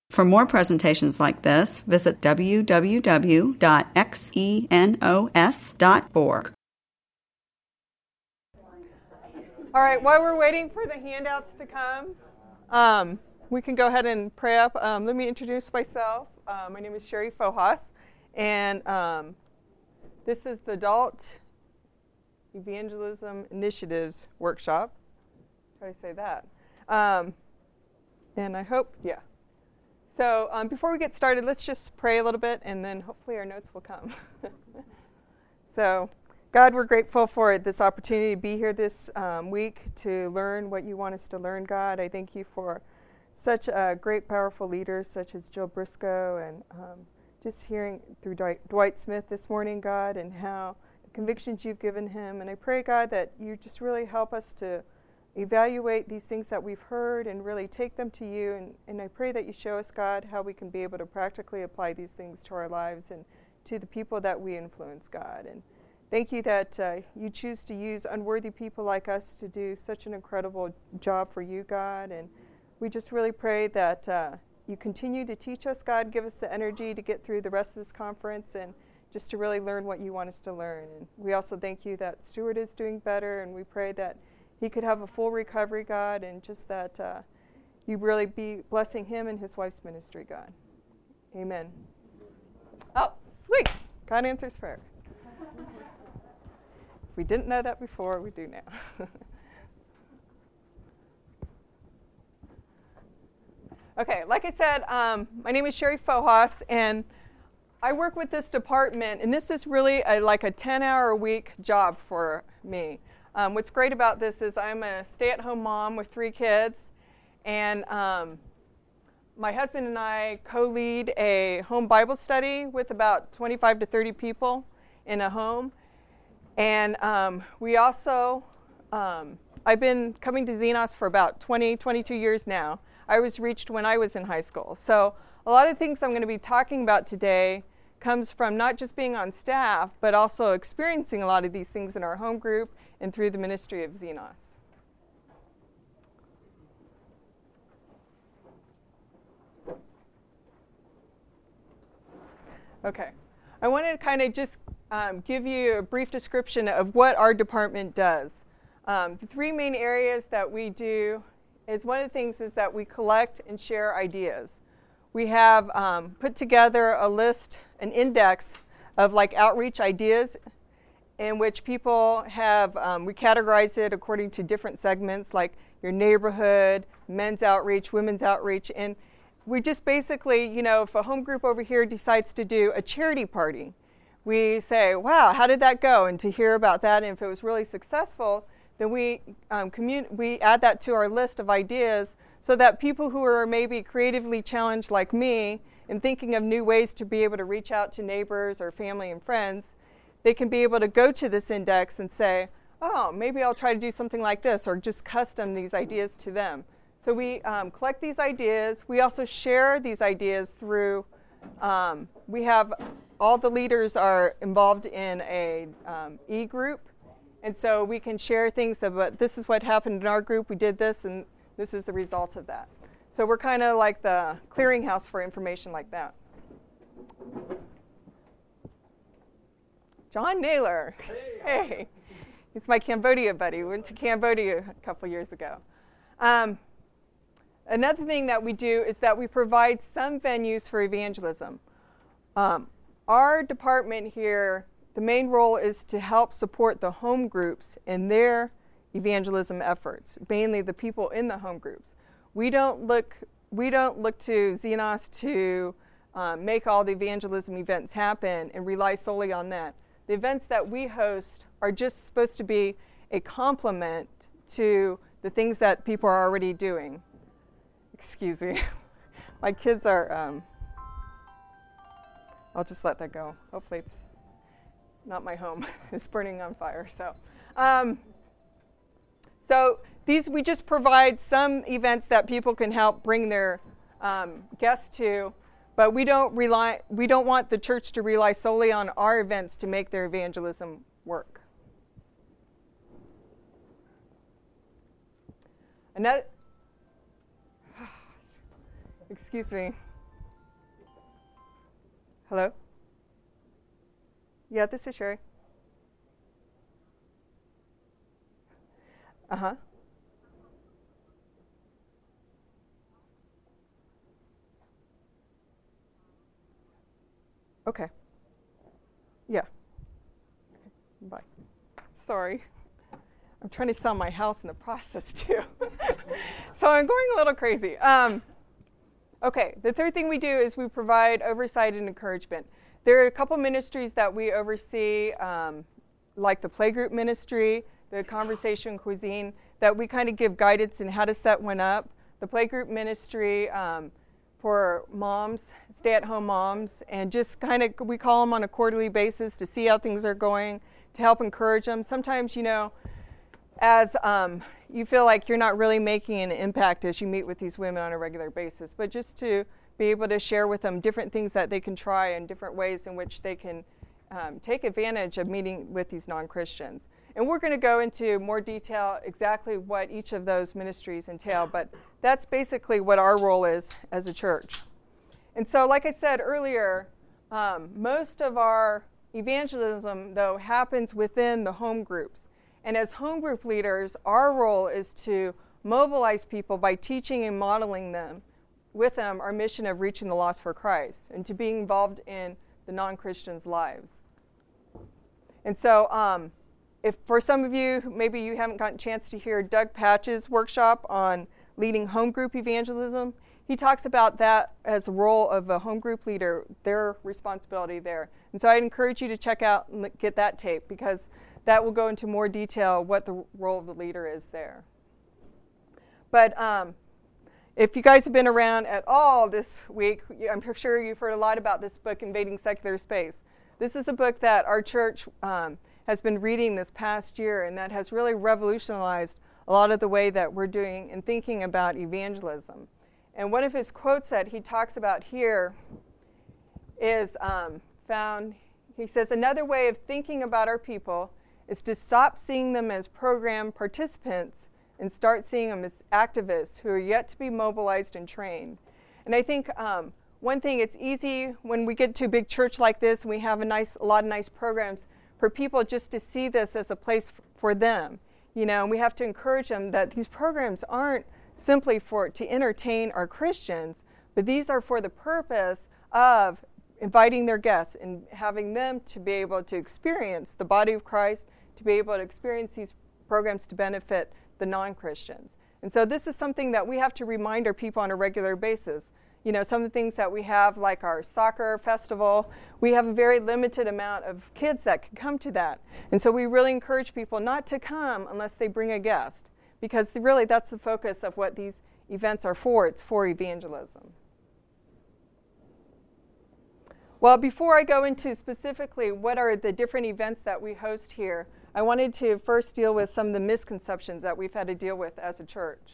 For more presentations like this, visit www.xenos.org. All right, while we're waiting for the handouts to come, we can go ahead and pray up. Let me introduce myself. My name is Sherry Fohas, and this is the Adult Evangelism Initiatives Workshop. How do I say that? And I hope, yeah. So before we get started, let's just pray a little bit, and then hopefully our notes will come. So, God, we're grateful for this opportunity to be here this week to learn what you want us to learn, God. I thank you for such great, powerful leaders such as Jill Briscoe, and just hearing through Dwight Smith this morning, God, and how the convictions you've given him. And I pray, God, that you just really help us to evaluate these things that we've heard and really take them to you. And I pray that you show us, God, how we can be able to practically apply these things to our lives and to the people that we influence, God. And thank you that you choose to use unworthy people like us to do such an incredible job for you, God. And we just really pray that you continue to teach us, God. Give us the energy to get through the rest of this conference and just to really learn what you want us to learn. And we also thank you that Stuart is doing better, and we pray that he could have a full recovery, God, and just that you really be blessing him and his wife's ministry, God. Amen. Oh, sweet. God answers prayers. If we didn't know that before, we do now. Okay, like I said, my name is Sherry Fohas, and I work with this department, and this is really like a 10-hour-a-week job for me. What's great about this is I'm a stay-at-home mom with 3 kids, and my husband and I co-lead a home Bible study with about 25 to 30 people in a home. And we also, I've been coming to Xenos for about 22 years now. I was reached when I was in high school. So a lot of things I'm going to be talking about today comes from not just being on staff, but also experiencing a lot of these things in our home group and through the ministry of Xenos. Okay, I wanted to kind of just give you a brief description of what our department does. The 3 main areas that we do is, one of the things is that we collect and share ideas. We have put together a list, an index of like outreach ideas in which people have, we categorize it according to different segments like your neighborhood, men's outreach, women's outreach, and we just basically, you know, if a home group over here decides to do a charity party, we say, wow, how did that go? And to hear about that, and if it was really successful, then we add that to our list of ideas so that people who are maybe creatively challenged like me in thinking of new ways to be able to reach out to neighbors or family and friends, they can be able to go to this index and say, oh, maybe I'll try to do something like this, or just custom these ideas to them. So we collect these ideas. We also share these ideas through, we have, all the leaders are involved in a e-group, and so we can share things about, this is what happened in our group, we did this, and this is the result of that. So we're kind of like the clearinghouse for information like that. John Naylor. Hey. He's my Cambodia buddy. We went to Cambodia a couple years ago. Another thing that we do is that we provide some venues for evangelism. Our department here, the main role is to help support the home groups in their evangelism efforts, mainly the people in the home groups. We don't look to Xenos to make all the evangelism events happen and rely solely on that. The events that we host are just supposed to be a complement to the things that people are already doing. Excuse me. My kids are, I'll just let that go. Hopefully it's not my home. It's burning on fire. So these, we just provide some events that people can help bring their guests to, but we don't want the church to rely solely on our events to make their evangelism work. Another, excuse me, Hello? Yeah, this is Sherry. Uh-huh. Okay. Yeah. Bye. Sorry. I'm trying to sell my house in the process, too. So I'm going a little crazy. Okay, the third thing we do is we provide oversight and encouragement. There are a couple ministries that we oversee, like the playgroup ministry, the conversation cuisine, that we kind of give guidance in how to set one up. The playgroup ministry for moms, stay-at-home moms, and just kind of we call them on a quarterly basis to see how things are going, to help encourage them. Sometimes, as you feel like you're not really making an impact as you meet with these women on a regular basis, but just to be able to share with them different things that they can try and different ways in which they can take advantage of meeting with these non-Christians. And we're going to go into more detail exactly what each of those ministries entail, but that's basically what our role is as a church. And so, like I said earlier, most of our evangelism, though, happens within the home groups. And as home group leaders, our role is to mobilize people by teaching and modeling them, with them, our mission of reaching the lost for Christ and to being involved in the non-Christians' lives. And so, if for some of you, maybe you haven't gotten a chance to hear Doug Patch's workshop on leading home group evangelism, he talks about that as a role of a home group leader, their responsibility there. And so I'd encourage you to check out and get that tape, because that will go into more detail what the role of the leader is there. But if you guys have been around at all this week, I'm sure you've heard a lot about this book, Invading Secular Space. This is a book that our church has been reading this past year, and that has really revolutionized a lot of the way that we're doing and thinking about evangelism. And one of his quotes that he talks about here is found, he says, "Another way of thinking about our people is to stop seeing them as program participants and start seeing them as activists who are yet to be mobilized and trained." And I think one thing, it's easy when we get to a big church like this and we have a lot of nice programs for people just to see this as a place for them. And we have to encourage them that these programs aren't simply to entertain our Christians, but these are for the purpose of inviting their guests and having them to be able to experience the body of Christ, to be able to experience these programs to benefit the non-Christians. And so this is something that we have to remind our people on a regular basis. Some of the things that we have, like our soccer festival, we have a very limited amount of kids that can come to that. And so we really encourage people not to come unless they bring a guest, because really that's the focus of what these events are for. It's for evangelism. Well, before I go into specifically what are the different events that we host here, I wanted to first deal with some of the misconceptions that we've had to deal with as a church.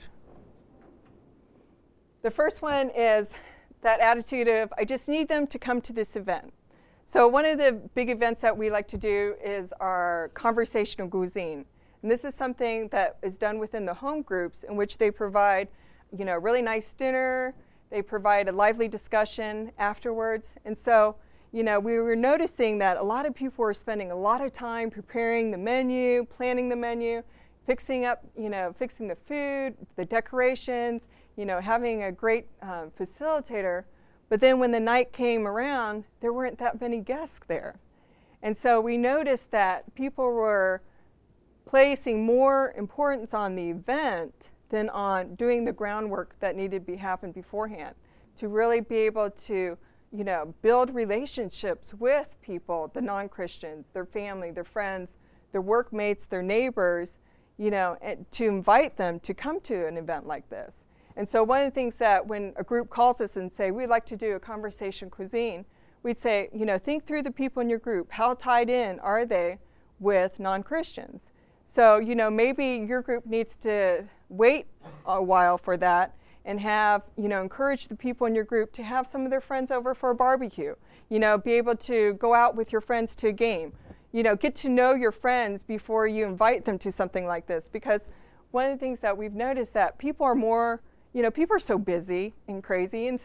The first one is that attitude of, I just need them to come to this event. So one of the big events that we like to do is our conversational cuisine. And this is something that is done within the home groups, in which they provide, a really nice dinner. They provide a lively discussion afterwards. And so, we were noticing that a lot of people were spending a lot of time preparing the menu, planning the menu, fixing the food, the decorations, having a great facilitator. But then when the night came around, there weren't that many guests there. And so we noticed that people were placing more importance on the event than on doing the groundwork that needed to happen beforehand, to really be able to, build relationships with people, the non-Christians, their family, their friends, their workmates, their neighbors, and to invite them to come to an event like this. And so one of the things that when a group calls us and say, we'd like to do a conversation cuisine, we'd say, think through the people in your group. How tied in are they with non-Christians? So, maybe your group needs to wait a while for that and have, encourage the people in your group to have some of their friends over for a barbecue. Be able to go out with your friends to a game. Get to know your friends before you invite them to something like this. Because one of the things that we've noticed that people are more, people are so busy and crazy. And so,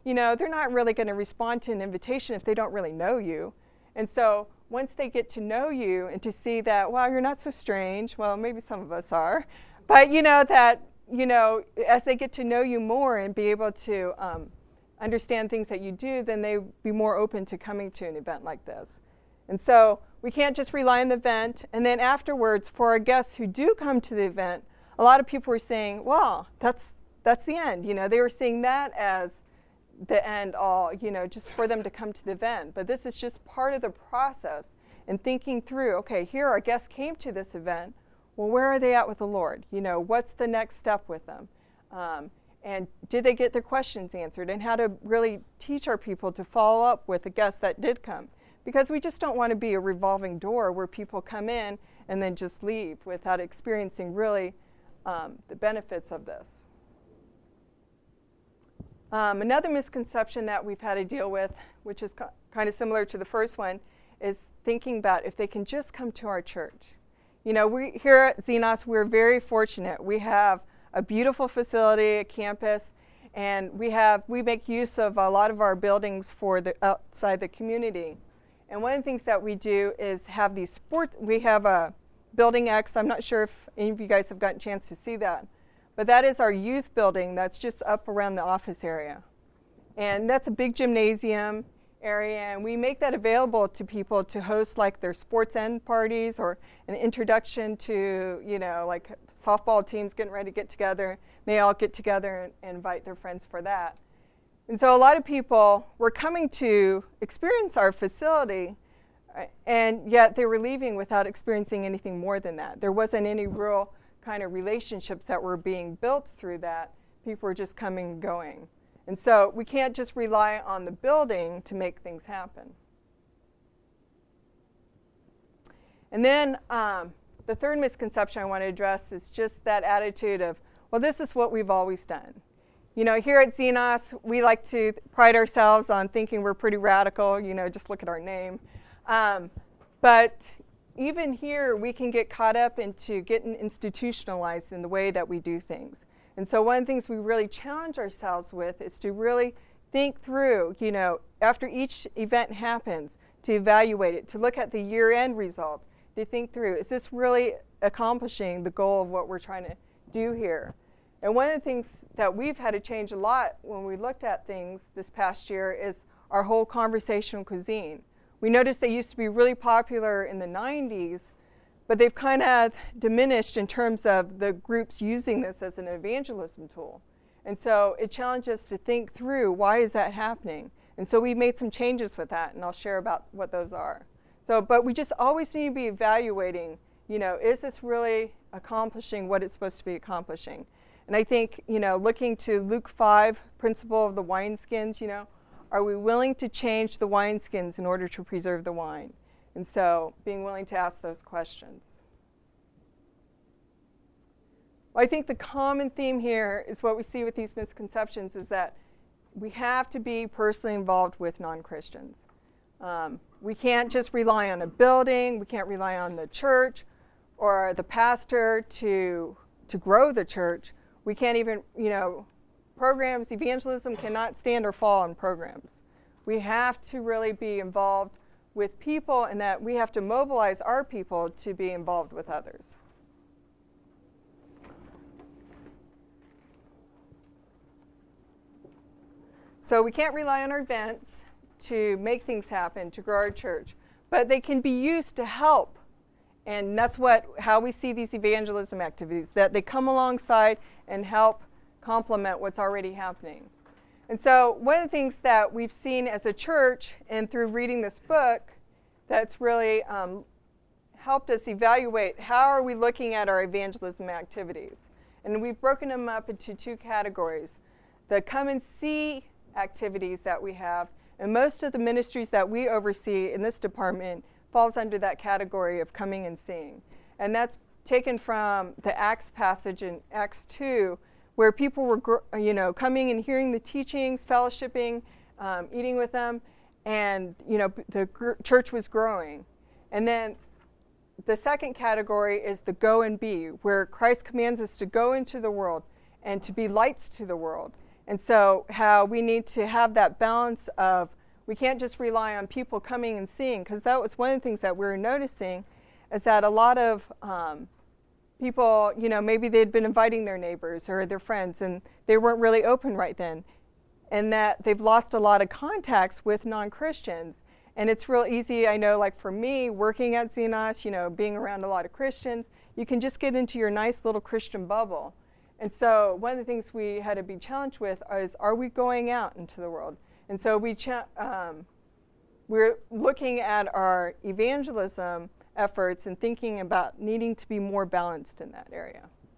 they're not really going to respond to an invitation if they don't really know you. And so once they get to know you and to see that, wow, you're not so strange. Well, maybe some of us are. But, as they get to know you more and be able to understand things that you do, then they'll be more open to coming to an event like this. And so we can't just rely on the event. And then afterwards, for our guests who do come to the event, a lot of people were saying, well, that's the end. They were seeing that as the end all, just for them to come to the event. But this is just part of the process and thinking through, okay, here our guests came to this event. Well, where are they at with the Lord? What's the next step with them? And did they get their questions answered? And how to really teach our people to follow up with the guests that did come. Because we just don't want to be a revolving door where people come in and then just leave without experiencing really the benefits of this. Another misconception that we've had to deal with, which is kind of similar to the first one, is thinking about if they can just come to our church. We here at Xenos, we're very fortunate. We have a beautiful facility, a campus, and we make use of a lot of our buildings for the outside the community. And one of the things that we do is have these sports. We have a Building X. I'm not sure if any of you guys have gotten a chance to see that. But that is our youth building that's just up around the office area. And that's a big gymnasium area, and we make that available to people to host like their sports end parties or an introduction to, like softball teams getting ready to get together. They all get together and invite their friends for that. And so a lot of people were coming to experience our facility, and yet they were leaving without experiencing anything more than that. There wasn't any real kind of relationships that were being built through that. People were just coming and going. And so we can't just rely on the building to make things happen. And then the third misconception I want to address is just that attitude of, well, this is what we've always done. Here at Xenos, we like to pride ourselves on thinking we're pretty radical, just look at our name. But even here, we can get caught up into getting institutionalized in the way that we do things. And so one of the things we really challenge ourselves with is to really think through, after each event happens, to evaluate it, to look at the year-end results, to think through, is this really accomplishing the goal of what we're trying to do here? And one of the things that we've had to change a lot when we looked at things this past year is our whole conversational cuisine. We noticed they used to be really popular in the 90s, but they've kind of diminished in terms of the groups using this as an evangelism tool. And so it challenged us to think through, why is that happening? And so we made some changes with that, and I'll share about what those are. But we just always need to be evaluating, is this really accomplishing what it's supposed to be accomplishing? And I think, looking to Luke 5, principle of the wineskins, are we willing to change the wineskins in order to preserve the wine? And so being willing to ask those questions. Well, I think the common theme here is what we see with these misconceptions is that we have to be personally involved with non-Christians. We can't just rely on a building. We can't rely on the church or the pastor to grow the church. We can't even, programs, evangelism cannot stand or fall on programs. We have to really be involved with people, and that we have to mobilize our people to be involved with others. So we can't rely on our events to make things happen, to grow our church, but they can be used to help. And that's how we see these evangelism activities, that they come alongside and help complement what's already happening. And so one of the things that we've seen as a church and through reading this book that's really helped us evaluate how are we looking at our evangelism activities. And we've broken them up into two categories. The come and see activities that we have, and most of the ministries that we oversee in this department falls under that category of coming and seeing. And that's taken from the Acts passage in Acts 2, where people were coming and hearing the teachings, fellowshipping, eating with them, and the church was growing. And then the second category is the go and be, where Christ commands us to go into the world and to be lights to the world. And so how we need to have that balance of, we can't just rely on people coming and seeing, because that was one of the things that we were noticing, is that a lot of people, maybe they'd been inviting their neighbors or their friends, and they weren't really open right then, and that they've lost a lot of contacts with non-Christians. And it's real easy, I know, like for me, working at Xenos, being around a lot of Christians, you can just get into your nice little Christian bubble. And so one of the things we had to be challenged with is, are we going out into the world? And so we're looking at our evangelism efforts and thinking about needing to be more balanced in that area.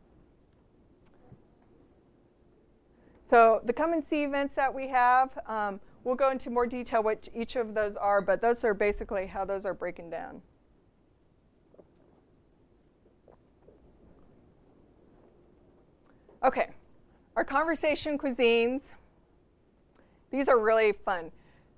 So the Come and See events that we have, we'll go into more detail what each of those are, but those are basically how those are breaking down. Okay, our conversation cuisines. These are really fun.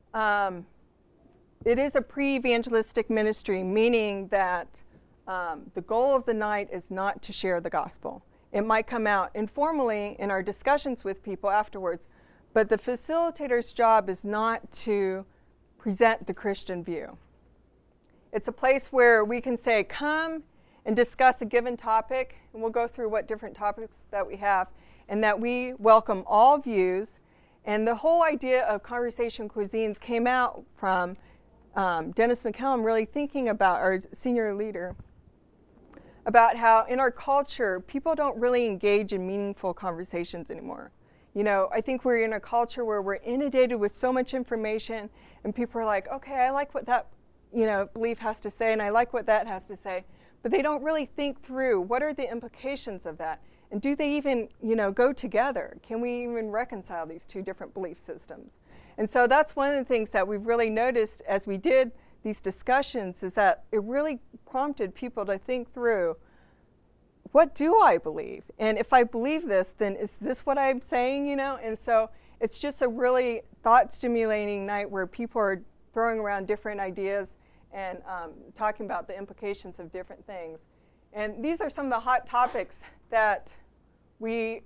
It is a pre-evangelistic ministry, meaning that the goal of the night is not to share the gospel. It might come out informally in our discussions with people afterwards, but the facilitator's job is not to present the Christian view. It's a place where we can say, come and discuss a given topic, and we'll go through what different topics that we have, and that we welcome all views. And the whole idea of conversation cuisines came out from Dennis McCallum really thinking about, our senior leader, about how in our culture, people don't really engage in meaningful conversations anymore. I think we're in a culture where we're inundated with so much information, and people are like, okay, I like what that belief has to say, and I like what that has to say. But they don't really think through, what are the implications of that? And do they even, go together? Can we even reconcile these two different belief systems? And so that's one of the things that we've really noticed as we did these discussions, is that it really prompted people to think through, what do I believe? And if I believe this, then is this what I'm saying, And so it's just a really thought-stimulating night where people are throwing around different ideas and talking about the implications of different things. And these are some of the hot topics that we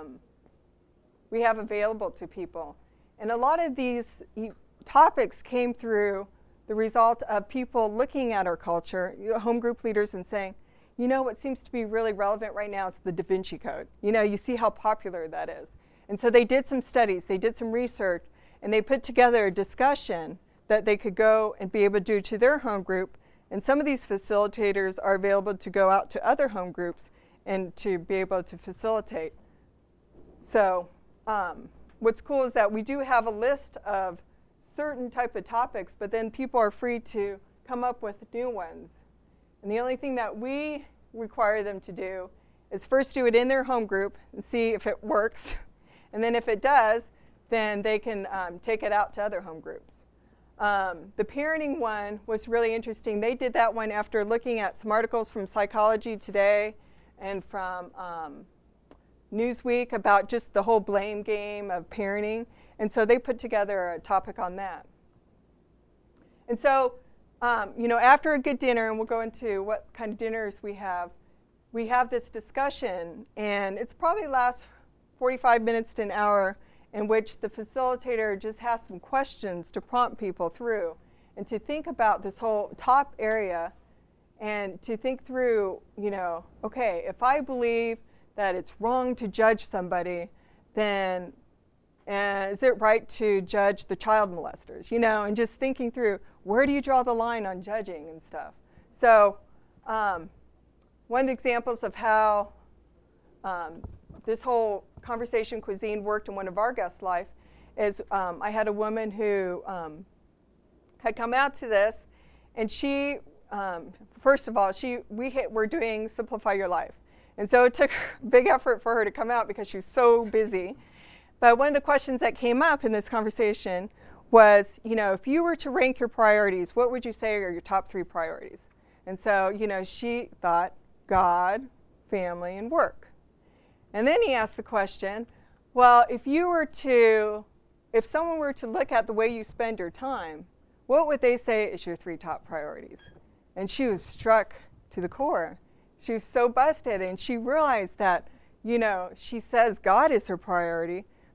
have available to people. And a lot of these topics came through the result of people looking at our culture, home group leaders, and saying, what seems to be really relevant right now is the Da Vinci Code. You see how popular that is. And so they did some studies, they did some research, and they put together a discussion that they could go and be able to do to their home group. And some of these facilitators are available to go out to other home groups and to be able to facilitate. So what's cool is that we do have a list of certain type of topics, but then people are free to come up with new ones. And the only thing that we require them to do is first do it in their home group and see if it works. And then if it does, then they can take it out to other home groups. The parenting one was really interesting. They did that one after looking at some articles from Psychology Today and from Newsweek about just the whole blame game of parenting. And so they put together a topic on that. And so, after a good dinner, and we'll go into what kind of dinners we have this discussion, and it's probably lasts 45 minutes to an hour, in which the facilitator just has some questions to prompt people through and to think about this whole top area and to think through, okay, if I believe that it's wrong to judge somebody, then is it right to judge the child molesters? And just thinking through, where do you draw the line on judging and stuff? So one of the examples of how this whole conversation cuisine worked in one of our guests' life is I had a woman who had come out to this, and she, first of all, we're doing Simplify Your Life. And so it took a big effort for her to come out because she was so busy. But one of the questions that came up in this conversation was, if you were to rank your priorities, what would you say are your top 3 priorities? And so, she thought God, family, and work. And then he asked the question, well, if someone were to look at the way you spend your time, what would they say is your 3 top priorities? And she was struck to the core. She was so busted, and she realized that, she says God is her priority,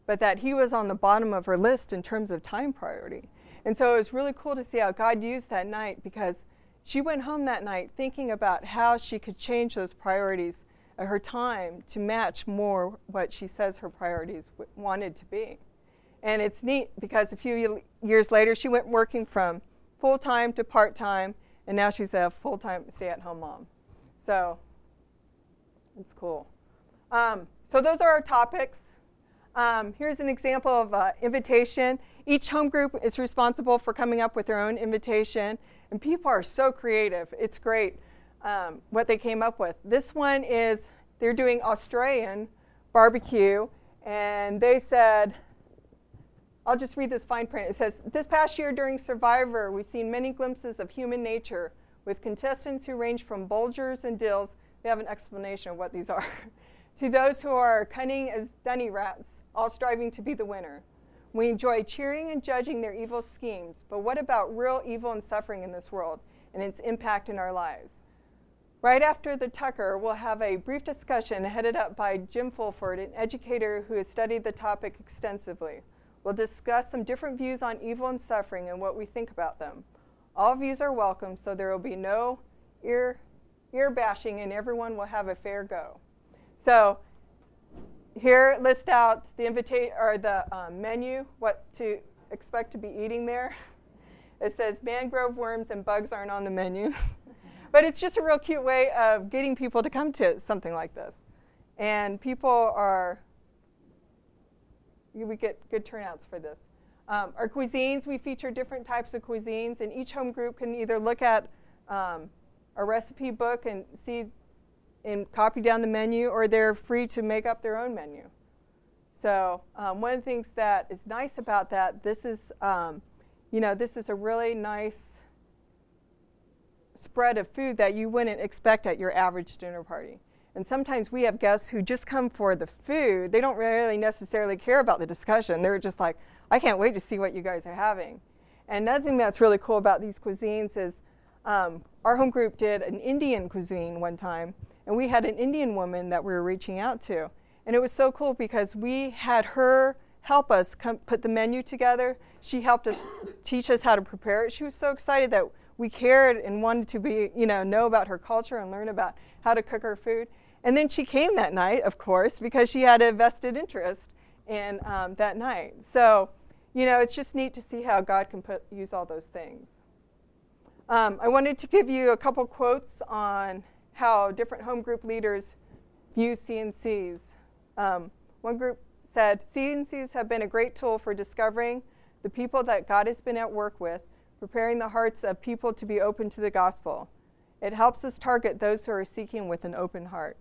but that he was on the bottom of her list in terms of time priority. And so it was really cool to see how God used that night, because she went home that night thinking about how she could change those priorities of her time to match more what she says her priorities wanted to be. And it's neat because a few years later, she went working from full-time to part-time, and now she's a full-time stay-at-home mom. So it's cool. So those are our topics. Here's an example of invitation. Each home group is responsible for coming up with their own invitation, and people are so creative. It's great what they came up with. This one is, they're doing Australian barbecue, and they said, I'll just read this fine print. It says, this past year during Survivor, we've seen many glimpses of human nature with contestants who range from bulgers and dills, they have an explanation of what these are, to those who are cunning as dunny rats, all striving to be the winner. We enjoy cheering and judging their evil schemes, but what about real evil and suffering in this world and its impact in our lives? Right after the Tucker, we'll have a brief discussion headed up by Jim Fulford, an educator who has studied the topic extensively. We'll discuss some different views on evil and suffering and what we think about them. All views are welcome, so there will be no ear bashing, and everyone will have a fair go. So here, list out the menu, what to expect to be eating there. It says mangrove worms and bugs aren't on the menu. But it's just a real cute way of getting people to come to something like this. And we get good turnouts for this. Our cuisines, we feature different types of cuisines, and each home group can either look at a recipe book and see and copy down the menu, or they're free to make up their own menu. So one of the things that is nice about that, this is a really nice spread of food that you wouldn't expect at your average dinner party. And sometimes we have guests who just come for the food. They don't really necessarily care about the discussion. They're just like, I can't wait to see what you guys are having. And another thing that's really cool about these cuisines is our home group did an Indian cuisine one time, and we had an Indian woman that we were reaching out to. And it was so cool because we had her help us put the menu together. She helped us teach us how to prepare it. She was so excited that we cared and wanted to know about her culture and learn about how to cook her food. And then she came that night, of course, because she had a vested interest in that night. So, it's just neat to see how God can use all those things. I wanted to give you a couple quotes on how different home group leaders view C&Cs. One group said, C&Cs have been a great tool for discovering the people that God has been at work with, preparing the hearts of people to be open to the gospel. It helps us target those who are seeking with an open heart.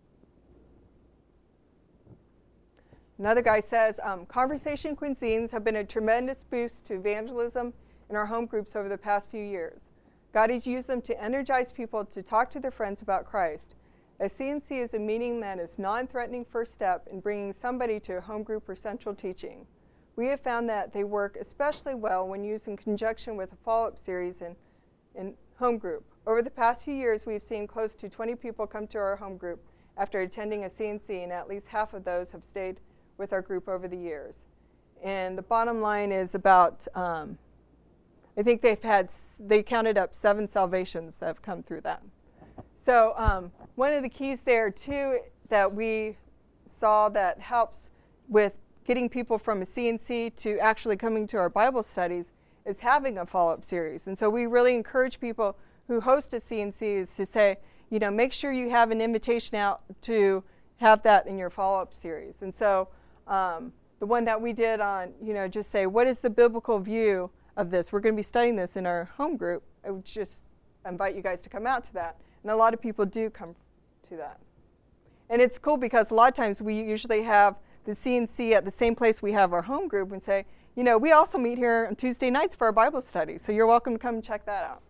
Another guy says, conversation cuisines have been a tremendous boost to evangelism in our home groups over the past few years. God has used them to energize people to talk to their friends about Christ. A C&C is a meeting that is non-threatening first step in bringing somebody to a home group or central teaching. We have found that they work especially well when used in conjunction with a follow-up series in home group. Over the past few years, we've seen close to 20 people come to our home group after attending a C&C, and at least half of those have stayed with our group over the years. And the bottom line is about, I think they counted up 7 salvations that have come through that. So one of the keys there, too, that we saw that helps with getting people from a C&C to actually coming to our Bible studies is having a follow-up series. And so we really encourage people who host a C&C to say, make sure you have an invitation out to have that in your follow-up series. And so the one that we did on, just say, what is the biblical view of this? We're going to be studying this in our home group. I would just invite you guys to come out to that. And a lot of people do come to that. And it's cool because a lot of times we usually have the C&C at the same place we have our home group and say, we also meet here on Tuesday nights for our Bible study. So you're welcome to come and check that out.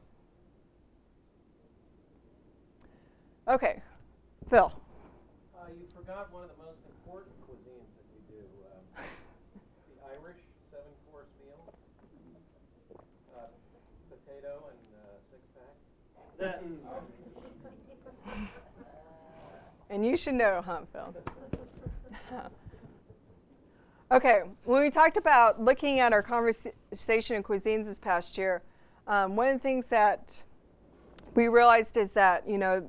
Okay, Phil. You forgot one of the most important cuisines that we do, the Irish 7-course meal, potato and 6-pack. And you should know, huh, Phil? Okay, when we talked about looking at our conversation in cuisines this past year, one of the things that we realized is that,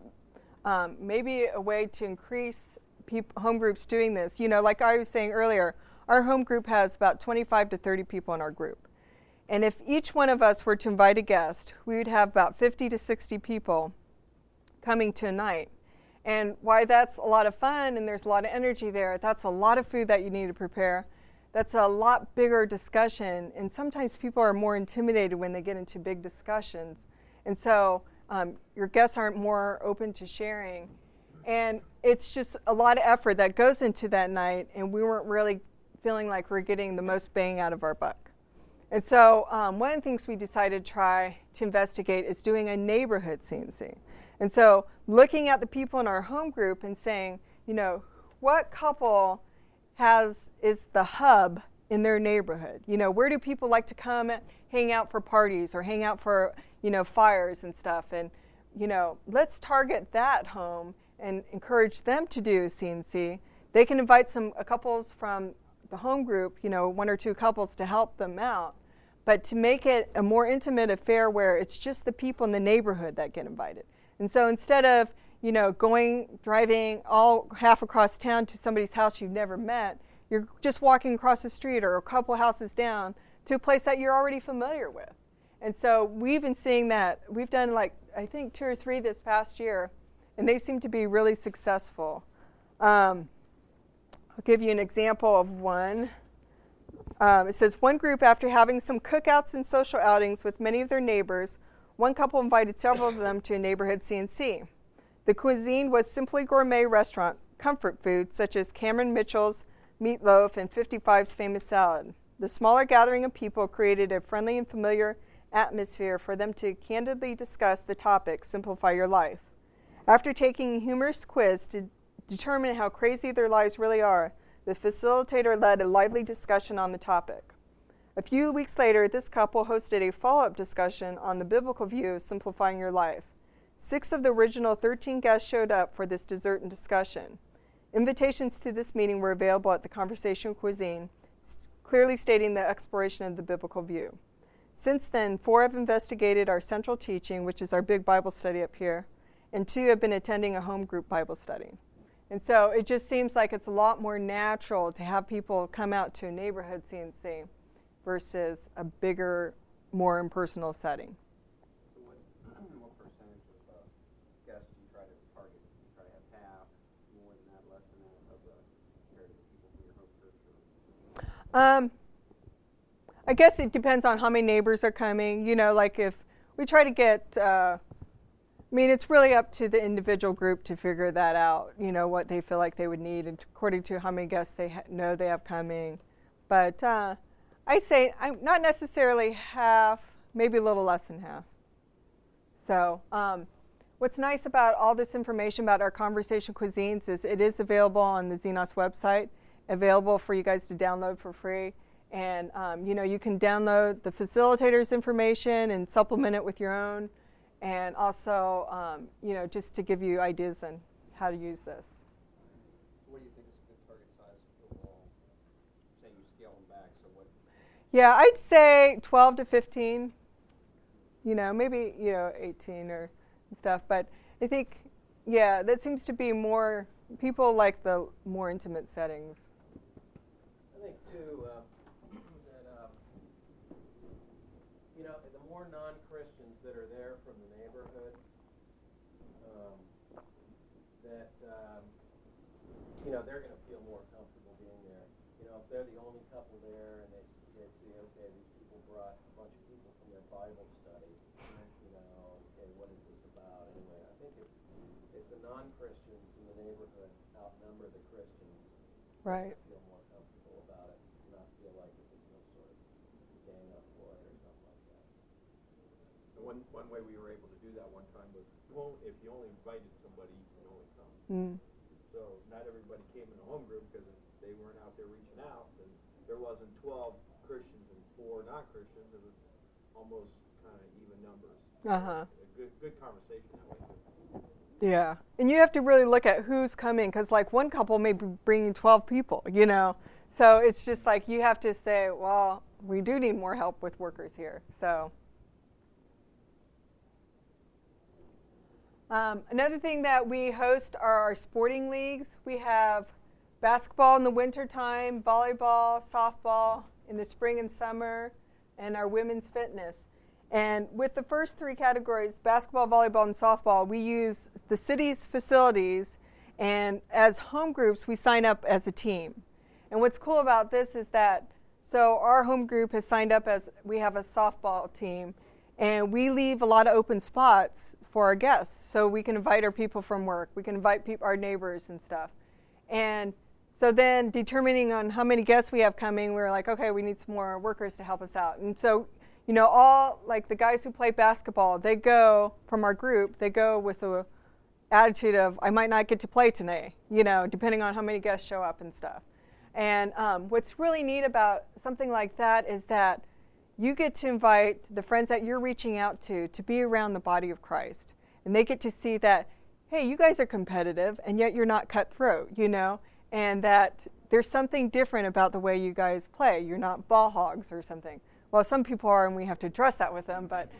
maybe a way to increase home groups doing this, like I was saying earlier, our home group has about 25 to 30 people in our group. And if each one of us were to invite a guest, we would have about 50 to 60 people coming to a night. And why that's a lot of fun and there's a lot of energy there, that's a lot of food that you need to prepare. That's a lot bigger discussion. And sometimes people are more intimidated when they get into big discussions. And so your guests aren't more open to sharing. And it's just a lot of effort that goes into that night, and we weren't really feeling like we're getting the most bang out of our buck. And so one of the things we decided to try to investigate is doing a neighborhood CNC. And so looking at the people in our home group and saying, what couple is the hub in their neighborhood? Where do people like to come and hang out for parties or hang out for, fires and stuff? And, let's target that home and encourage them to do CNC. They can invite a couples from the home group, one or two couples to help them out. But to make it a more intimate affair where it's just the people in the neighborhood that get invited. And so instead of, driving all half across town to somebody's house you've never met, you're just walking across the street or a couple houses down to a place that you're already familiar with. And so we've been seeing that. We've done I think 2 or 3 this past year, and they seem to be really successful. I'll give you an example of one. It says, one group, after having some cookouts and social outings with many of their neighbors, one couple invited several of them to a neighborhood CNC. The cuisine was simply gourmet restaurant comfort food, such as Cameron Mitchell's meatloaf and 55's famous salad. The smaller gathering of people created a friendly and familiar atmosphere for them to candidly discuss the topic, Simplify Your Life. After taking a humorous quiz to determine how crazy their lives really are, the facilitator led a lively discussion on the topic. A few weeks later, this couple hosted a follow-up discussion on the biblical view of simplifying your life. 6 of the original 13 guests showed up for this dessert and discussion. Invitations to this meeting were available at the Conversation Cuisine, clearly stating the exploration of the biblical view. Since then, 4 have investigated our central teaching, which is our big Bible study up here, and 2 have been attending a home group Bible study. And so it just seems like it's a lot more natural to have people come out to a neighborhood CNC versus a bigger, more impersonal setting. So what percentage of guests do you try to target? Do you try to have half, more than that, less than that of the compared to the people from your home group? I guess it depends on how many neighbors are coming. If we try to get, it's really up to the individual group to figure that out, what they feel like they would need, and according to how many guests they know they have coming. But I say not necessarily half, maybe a little less than half. So what's nice about all this information about our Conversation Cuisines is it is available on the Xenos website, available for you guys to download for free. And, you can download the facilitator's information and supplement it with your own. And also, just to give you ideas on how to use this. What do you think is a good target size overall? Say you scale them back, so what? Yeah, I'd say 12 to 15. Maybe 18 or stuff. But I think, that seems to be more people like the more intimate settings. I think too that the more non-Christians that are there from the neighborhood, they're going to feel more comfortable being there. If they're the only couple there and they see, okay, these people brought a bunch of people from their Bible study, okay, what is this about anyway? I think if the non-Christians in the neighborhood outnumber the Christians, right, feel more comfortable about it, not feel like it's some sort of gang up for it or something like that. One way we were able to do that one time was, if you only invited somebody, you can only come. So not everybody came in the home group because they weren't out there reaching out. And there wasn't 12 Christians and 4 non-Christians. It was almost kind of even numbers. A good conversation that way too. Yeah, and you have to really look at who's coming, because one couple may be bringing 12 people, So it's just like you have to say, well, we do need more help with workers here. So another thing that we host are our sporting leagues. We have basketball in the wintertime, volleyball, softball in the spring and summer, and our women's fitness. And with the first three categories, basketball, volleyball, and softball, we use the city's facilities, and as home groups, we sign up as a team. And what's cool about this is that, so our home group has signed up as, we have a softball team, and we leave a lot of open spots for our guests. So we can invite our people from work, we can invite our neighbors and stuff. And so then determining on how many guests we have coming, we're like, okay, we need some more workers to help us out. And so, you know, all, like the guys who play basketball, they go, from our group, they go with a attitude of, I might not get to play today, you know, depending on how many guests show up and stuff. And what's really neat about something like that is that you get to invite the friends that you're reaching out to be around the body of Christ. And they get to see that, hey, you guys are competitive, and yet you're not cutthroat, you know, and that there's something different about the way you guys play. You're not ball hogs or something. Well, some people are, and we have to address that with them, but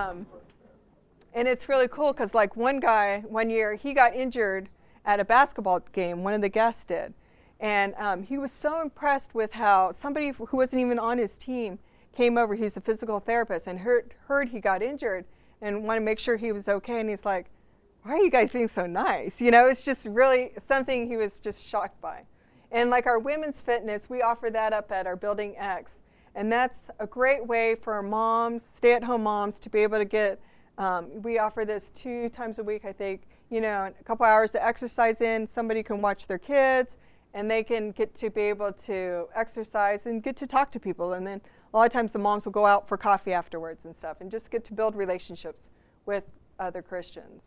and it's really cool because, like, one guy, one year, he got injured at a basketball game, one of the guests did. And he was so impressed with how somebody who wasn't even on his team came over. He's a physical therapist and heard he got injured and wanted to make sure he was okay. And he's like, why are you guys being so nice? You know, it's just really something he was just shocked by. And like our women's fitness, we offer that up at our Building X. And that's a great way for moms, stay-at-home moms, to be able to get, we offer this 2 times a week, I think, you know, a couple hours to exercise in. Somebody can watch their kids, and they can get to be able to exercise and get to talk to people. And then a lot of times the moms will go out for coffee afterwards and stuff and just get to build relationships with other Christians.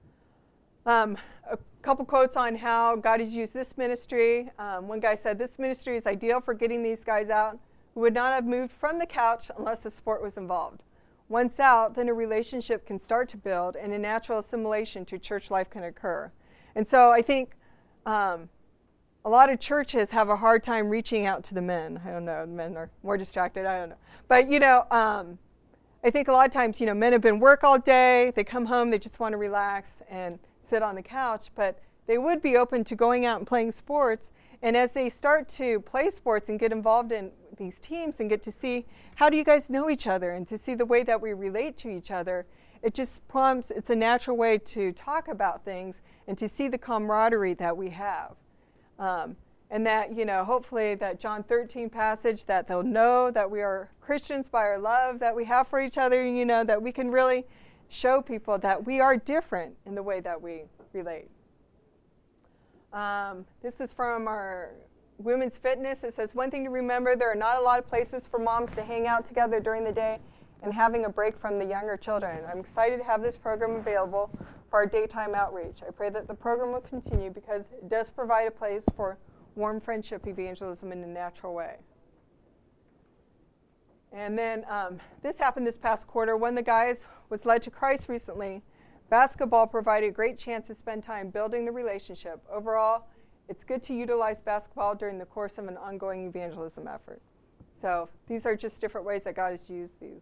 A couple quotes on how God has used this ministry. One guy said, this ministry is ideal for getting these guys out who would not have moved from the couch unless a sport was involved. Once out, then a relationship can start to build and a natural assimilation to church life can occur. And so I think a lot of churches have a hard time reaching out to the men. I don't know, men are more distracted, I don't know. But, you know, I think a lot of times, you know, men have been work all day, they come home, they just want to relax and sit on the couch, but they would be open to going out and playing sports. And as they start to play sports and get involved in these teams and get to see how do you guys know each other and to see the way that we relate to each other, it just prompts, it's a natural way to talk about things and to see the camaraderie that we have. And that, you know, hopefully that John 13 passage, that they'll know that we are Christians by our love that we have for each other, you know, that we can really show people that we are different in the way that we relate. This is from our women's fitness. It says, one thing to remember, there are not a lot of places for moms to hang out together during the day and having a break from the younger children. I'm excited to have this program available for our daytime outreach. I pray that the program will continue because it does provide a place for warm friendship evangelism in a natural way. And then this happened this past quarter. One of the guys was led to Christ recently. Basketball provided a great chance to spend time building the relationship. Overall, it's good to utilize basketball during the course of an ongoing evangelism effort. So these are just different ways that God has used these.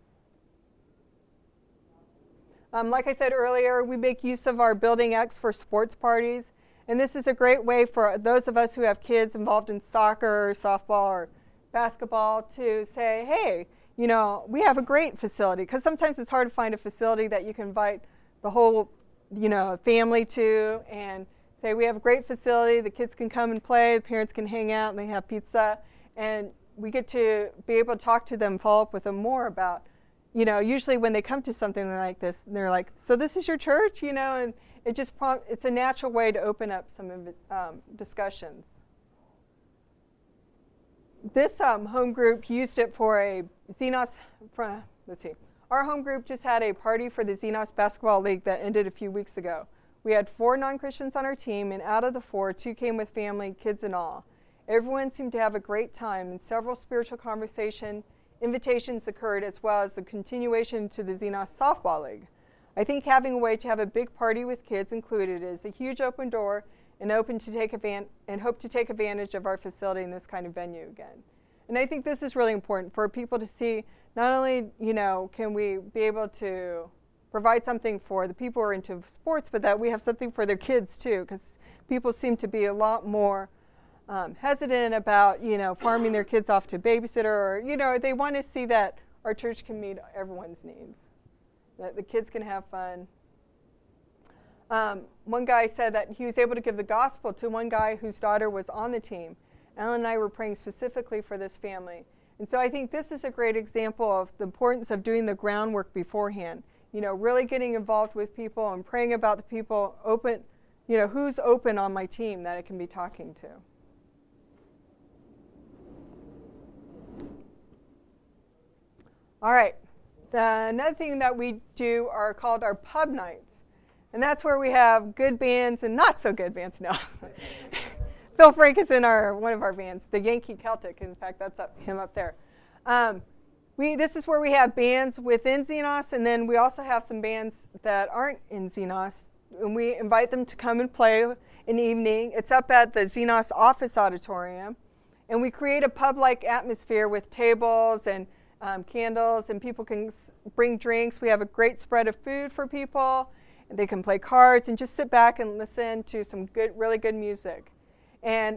Like I said earlier, we make use of our Building X for sports parties. And this is a great way for those of us who have kids involved in soccer or softball or basketball to say, hey, you know, we have a great facility. Because sometimes it's hard to find a facility that you can invite the whole, you know, family to and say, we have a great facility. The kids can come and play. The parents can hang out and they have pizza. And we get to be able to talk to them, follow up with them more about, you know, usually when they come to something like this, they're like, so this is your church, you know, and it just it's a natural way to open up some discussions. This home group used it for a Xenos, let's see. Our home group just had a party for the Xenos Basketball League that ended a few weeks ago. We had 4 non-Christians on our team, and out of the 4, 2 came with family, kids and all. Everyone seemed to have a great time, and several spiritual invitations occurred, as well as the continuation to the Xenos Softball League. I think having a way to have a big party with kids included is a huge open door and hope to take advantage of our facility in this kind of venue again. And I think this is really important for people to see. Not only, can we be able to provide something for the people who are into sports, but that we have something for their kids too, because people seem to be a lot more hesitant about, farming their kids off to a babysitter, or, they want to see that our church can meet everyone's needs, that the kids can have fun. One guy said that he was able to give the gospel to one guy whose daughter was on the team. Alan and I were praying specifically for this family. And so I think this is a great example of the importance of doing the groundwork beforehand, really getting involved with people and praying about the people open, who's open on my team that I can be talking to. All right. Another thing that we do are called our pub nights. And that's where we have good bands and not so good bands. No. Phil Frank is in one of our bands, the Yankee Celtic. In fact, that's him up there. This is where we have bands within Xenos, and then we also have some bands that aren't in Xenos. And we invite them to come and play an evening. It's up at the Xenos office auditorium. And we create a pub-like atmosphere with tables and candles, and people can bring drinks. We have a great spread of food for people, and they can play cards and just sit back and listen to some really good music. And,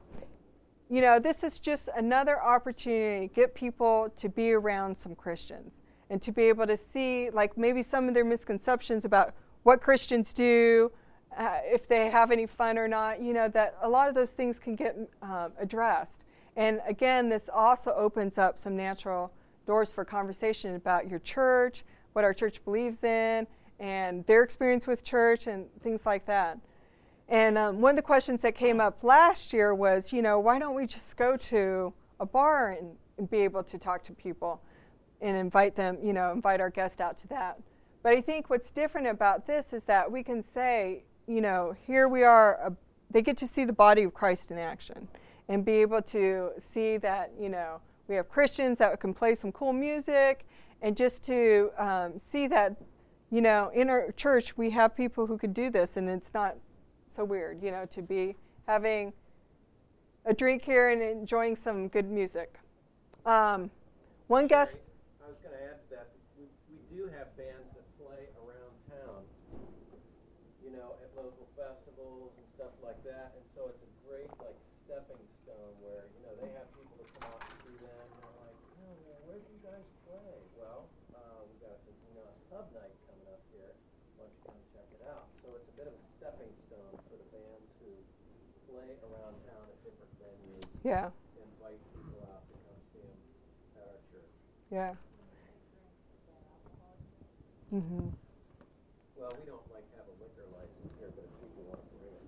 this is just another opportunity to get people to be around some Christians and to be able to see, like, maybe some of their misconceptions about what Christians do, if they have any fun or not, that a lot of those things can get addressed. And, again, this also opens up some natural doors for conversation about your church, what our church believes in, and their experience with church and things like that. And one of the questions that came up last year was, why don't we just go to a bar and be able to talk to people and invite them, invite our guests out to that. But I think what's different about this is that we can say, here we are, they get to see the body of Christ in action and be able to see that, we have Christians that can play some cool music, and just to see that, in our church we have people who could do this, and it's not so weird, to be having a drink here and enjoying some good music. One guest. I was going to add to that. We do have bands that play around town, at local festivals and stuff like that, and so it's a great stepping stone where they have people that come out and see them, and they're like, oh, man, where do you guys play? Well, we got the Xenos Pub Night coming up here. Why don't you come check it out? So it's a bit of a stepping stone for the bands who play around town at different venues. Yeah. Invite people out to come see them at our church. Yeah. Mm-hmm. Well, we don't have a liquor license here, but if people want to bring it.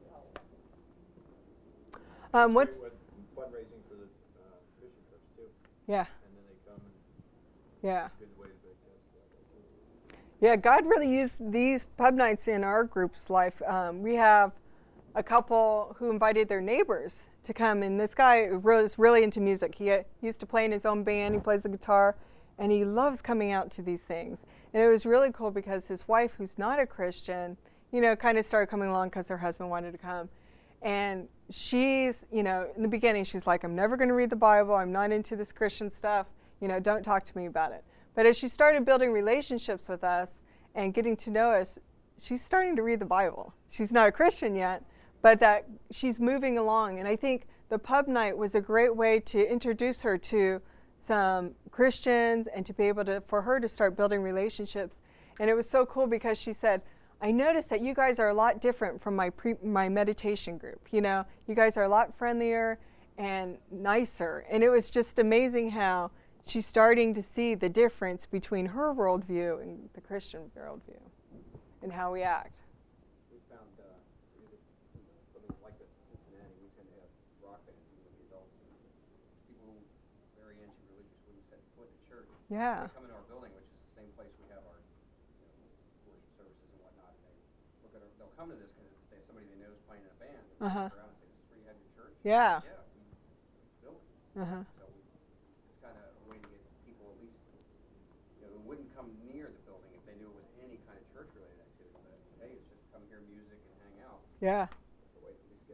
What's fundraising for the fishing trips too. Yeah. And then they come and Yeah. good way to make that. Yeah, God really used these pub nights in our group's life. We have a couple who invited their neighbors to come, and this guy was really into music. He used to play in his own band. He plays the guitar, and he loves coming out to these things. And it was really cool because his wife, who's not a Christian, kind of started coming along because her husband wanted to come. And she's, in the beginning, she's like, I'm never going to read the Bible. I'm not into this Christian stuff. Don't talk to me about it. But as she started building relationships with us and getting to know us, she's starting to read the Bible. She's not a Christian yet, but that she's moving along. And I think the pub night was a great way to introduce her to some Christians and to be able for her to start building relationships. And it was so cool because she said, I noticed that you guys are a lot different from my meditation group. You guys are a lot friendlier and nicer. And it was just amazing how she's starting to see the difference between her worldview and the Christian worldview and how we act. We found something like this in Cincinnati. We tend to have rock bands with the adults. People who are very anti-religious wouldn't set foot in church. Yeah. They come into our building, which is the same place we have our worship services and whatnot. And they'll come to this because there's somebody they know is playing in a band. And Uh-huh. they around and say, "Is this where you have your church?" Yeah. Yeah, we built it. Uh-huh. So it's kind of a way to get people at least, who wouldn't come near the building if they knew it was any kind of church-related activity. But hey, it's just come hear music and hang out. Yeah. It's a way to at least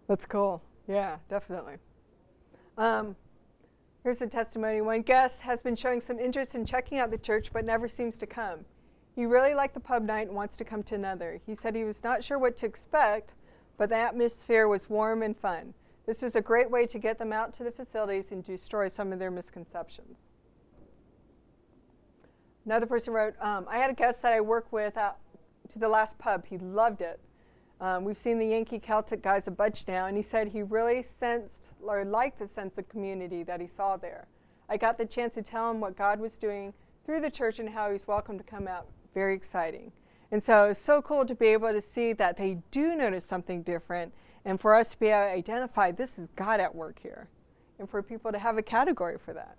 That's cool. Yeah, definitely. Here's a testimony. One guest has been showing some interest in checking out the church but never seems to come. He really liked the pub night and wants to come to another. He said he was not sure what to expect, but the atmosphere was warm and fun. This was a great way to get them out to the facilities and destroy some of their misconceptions. Another person wrote, I had a guest that I work with out to the last pub. He loved it. We've seen the Yankee Celtic guys a bunch now, and he said he really sensed or liked the sense of community that he saw there. I got the chance to tell him what God was doing through the church and how he's welcome to come out. Very exciting. And so it's so cool to be able to see that they do notice something different, and for us to be able to identify this is God at work here, and for people to have a category for that.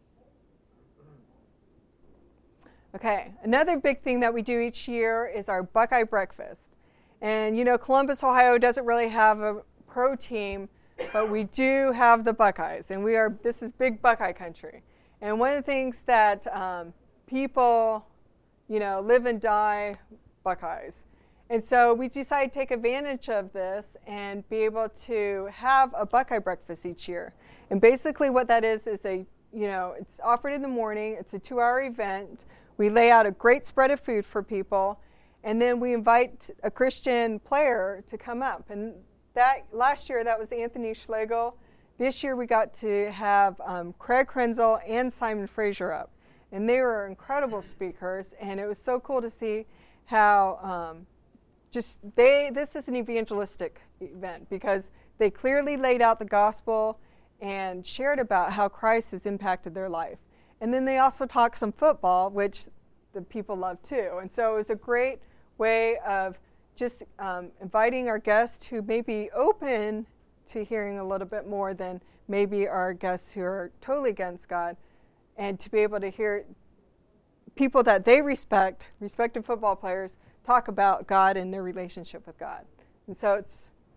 Okay, another big thing that we do each year is our Buckeye Breakfast. And you know, Columbus, Ohio doesn't really have a pro team, but we do have the Buckeyes, and this is big Buckeye country. And one of the things that people, you know, live and die Buckeyes. And so we decided to take advantage of this and be able to have a Buckeye breakfast each year. And basically what that is it's offered in the morning. It's a 2-hour event. We lay out a great spread of food for people, and then we invite a Christian player to come up. And that last year, that was Anthony Schlegel. This year we got to have Craig Krenzel and Simon Fraser up. And they were incredible speakers, and it was so cool to see how this is an evangelistic event because they clearly laid out the gospel and shared about how Christ has impacted their life. And then they also talked some football, which the people love too. And so it was a great way of just inviting our guests who may be open to hearing a little bit more than maybe our guests who are totally against God, and to be able to hear people that they respected football players, talk about God and their relationship with God. And so it's,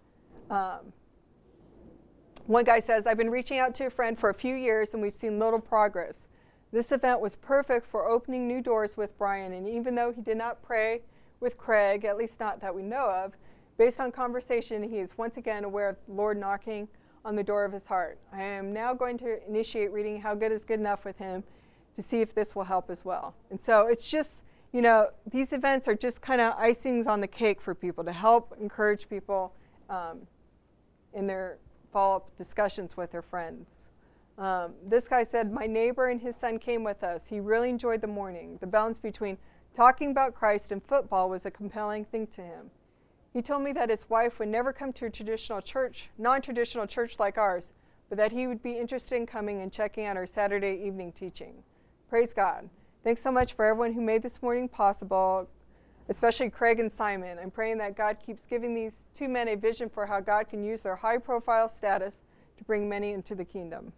one guy says, I've been reaching out to a friend for a few years and we've seen little progress. This event was perfect for opening new doors with Brian, and even though he did not pray with Craig, at least not that we know of, based on conversation, he is once again aware of the Lord knocking on the door of his heart. I am now going to initiate reading How Good is Good Enough with him to see if this will help as well. And so it's just, you know, these events are just kind of icings on the cake for people to help encourage people in their follow-up discussions with their friends. This guy said, my neighbor and his son came with us. He really enjoyed the morning. The balance between talking about Christ and football was a compelling thing to him. He told me that his wife would never come to a traditional church, non-traditional church like ours, but that he would be interested in coming and checking out our Saturday evening teaching. Praise God. Thanks so much for everyone who made this morning possible, especially Craig and Simon. I'm praying that God keeps giving these two men a vision for how God can use their high-profile status to bring many into the kingdom.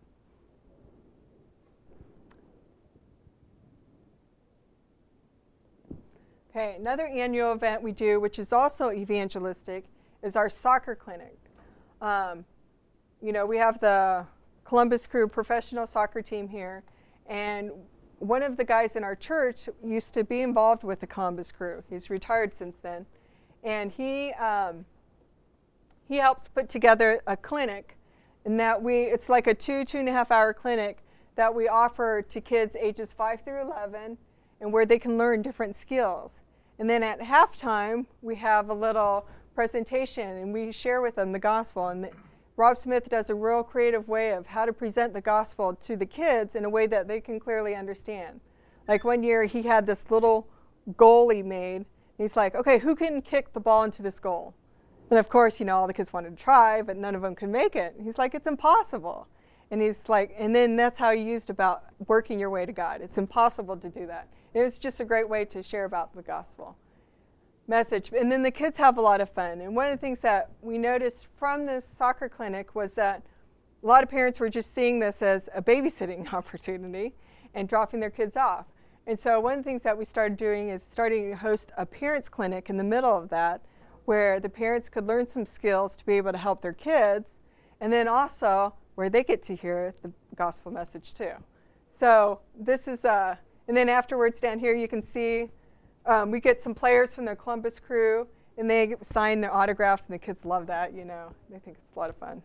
Okay, another annual event we do, which is also evangelistic, is our soccer clinic. You know, we have the Columbus Crew professional soccer team here, and one of the guys in our church used to be involved with the Columbus Crew. He's retired since then, and he helps put together a clinic, and that it's like a 2.5 hour clinic that we offer to kids ages 5 through 11, and where they can learn different skills. And then at halftime, we have a little presentation, and we share with them the gospel. And Rob Smith does a real creative way of how to present the gospel to the kids in a way that they can clearly understand. Like one year, he had this little goal he made. And he's like, okay, who can kick the ball into this goal? And of course, you know, all the kids wanted to try, but none of them could make it. And he's like, it's impossible. And he's like, and then that's how he used about working your way to God. It's impossible to do that. It was just a great way to share about the gospel message. And then the kids have a lot of fun. And one of the things that we noticed from this soccer clinic was that a lot of parents were just seeing this as a babysitting opportunity and dropping their kids off. And so one of the things that we started doing is starting to host a parents clinic in the middle of that, where the parents could learn some skills to be able to help their kids, and then also where they get to hear the gospel message too. So this is and then afterwards down here you can see we get some players from the Columbus Crew, And they sign their autographs, and the kids love that, you know. They think it's a lot of fun.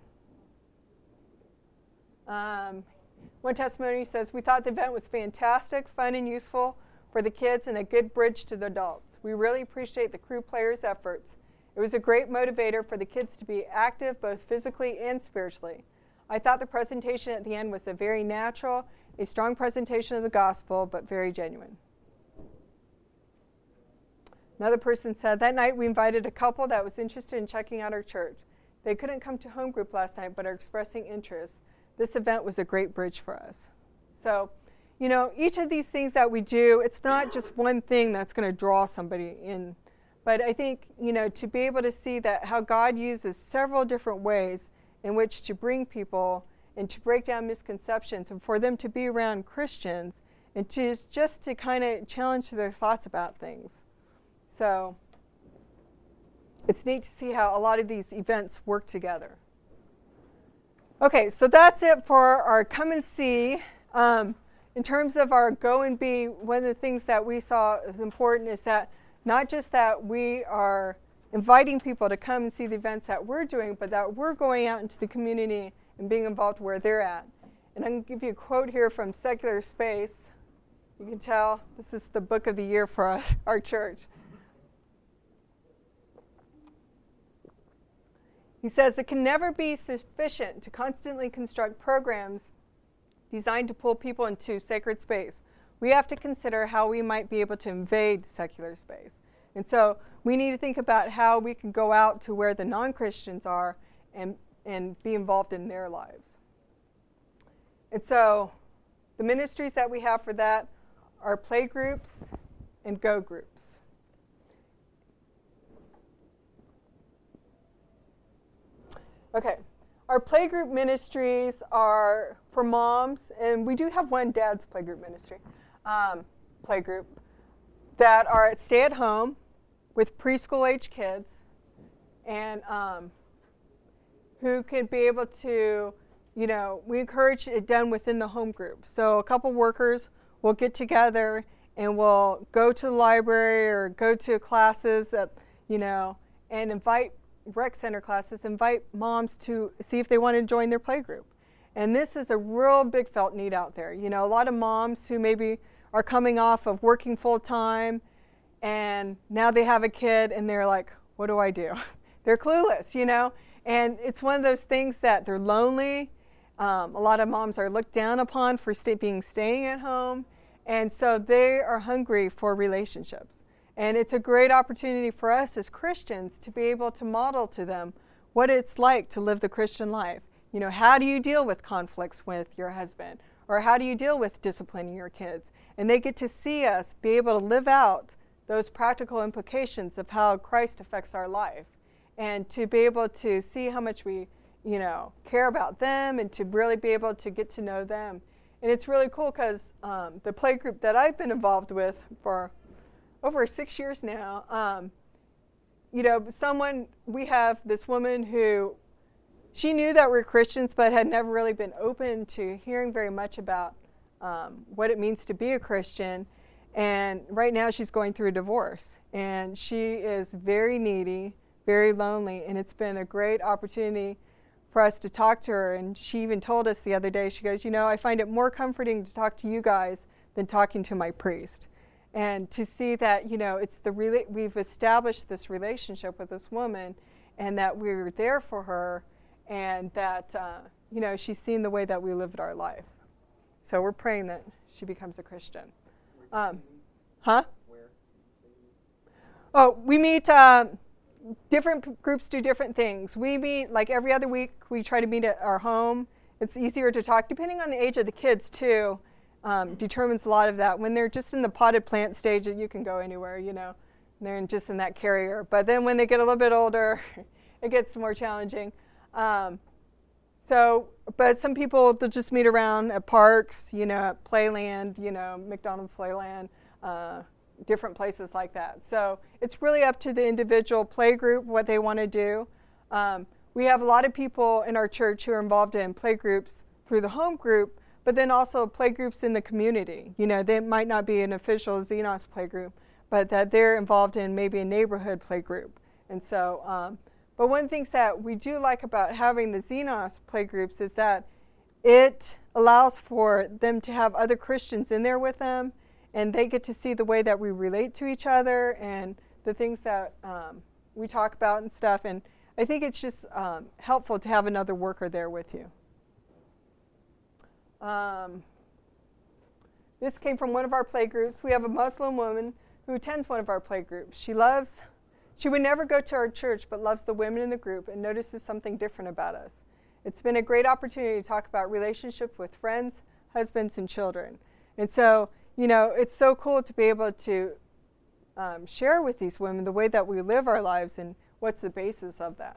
One testimony says, we thought the event was fantastic, fun, and useful for the kids and a good bridge to the adults. We really appreciate the crew players' efforts. It was a great motivator for the kids to be active both physically and spiritually. I thought the presentation at the end was a very natural, a strong presentation of the gospel, but very genuine. Another person said, that night we invited a couple that was interested in checking out our church. They couldn't come to home group last night, but are expressing interest. This event was a great bridge for us. So, you know, each of these things that we do, it's not just one thing that's going to draw somebody in. But I think, you know, to be able to see that how God uses several different ways in which to bring people and to break down misconceptions and for them to be around Christians and to just to kind of challenge their thoughts about things. So it's neat to see how a lot of these events work together. Okay, so that's it for our come and see. In terms of our go and be, one of the things that we saw as important is that not just that we are inviting people to come and see the events that we're doing, but that we're going out into the community and being involved where they're at. And I'm going to give you a quote here from Secular Space. You can tell this is the book of the year for us, our church. He says, it can never be sufficient to constantly construct programs designed to pull people into sacred space. We have to consider how we might be able to invade secular space. And so we need to think about how we can go out to where the non-Christians are and be involved in their lives. And so the ministries that we have for that are play groups and go groups. Okay, our playgroup ministries are for moms, and we do have one dad's playgroup ministry, playgroup, that are at stay-at-home with preschool-age kids, and who can be able to, you know, we encourage it done within the home group. So a couple workers will get together and we'll go to the library or go to classes that, you know, and invite rec center classes, invite moms to see if they want to join their playgroup. And this is a real big felt need out there. You know, a lot of moms who maybe are coming off of working full time and now they have a kid and they're like, what do I do? They're clueless, you know, and it's one of those things that they're lonely. A lot of moms are looked down upon for staying at home, and so they are hungry for relationships. And it's a great opportunity for us as Christians to be able to model to them what it's like to live the Christian life. You know, how do you deal with conflicts with your husband? Or how do you deal with disciplining your kids? And they get to see us be able to live out those practical implications of how Christ affects our life. And to be able to see how much we, you know, care about them and to really be able to get to know them. And it's really cool because the play group that I've been involved with for over 6 years now, you know, we have this woman who, she knew that we're Christians but had never really been open to hearing very much about what it means to be a Christian. And right now she's going through a divorce. And she is very needy, very lonely, and it's been a great opportunity for us to talk to her. And she even told us the other day, she goes, you know, I find it more comforting to talk to you guys than talking to my priest. And to see that, you know, it's we've established this relationship with this woman and that we're there for her and that, you know, she's seen the way that we lived our life. So we're praying that she becomes a Christian. Huh? Where? Oh, we meet, different groups do different things. We meet like every other week. We try to meet at our home. It's easier to talk, depending on the age of the kids too. Determines a lot of that. When they're just in the potted plant stage, you can go anywhere, you know. They're just in that carrier. But then when they get a little bit older, it gets more challenging. But some people, they'll just meet around at parks, you know, at Playland, you know, McDonald's Playland, different places like that. So it's really up to the individual play group what they want to do. We have a lot of people in our church who are involved in play groups through the home group, but then also play groups in the community. You know, they might not be an official Xenos play group, but that they're involved in maybe a neighborhood play group. And so, but one of the things that we do like about having the Xenos playgroups is that it allows for them to have other Christians in there with them, and they get to see the way that we relate to each other and the things that we talk about and stuff. And I think it's just helpful to have another worker there with you. This came from one of our playgroups. We have a Muslim woman who attends one of our playgroups. She would never go to our church, but loves the women in the group and notices something different about us. It's been a great opportunity to talk about relationships with friends, husbands, and children. And so, it's so cool to be able to share with these women the way that we live our lives and what's the basis of that.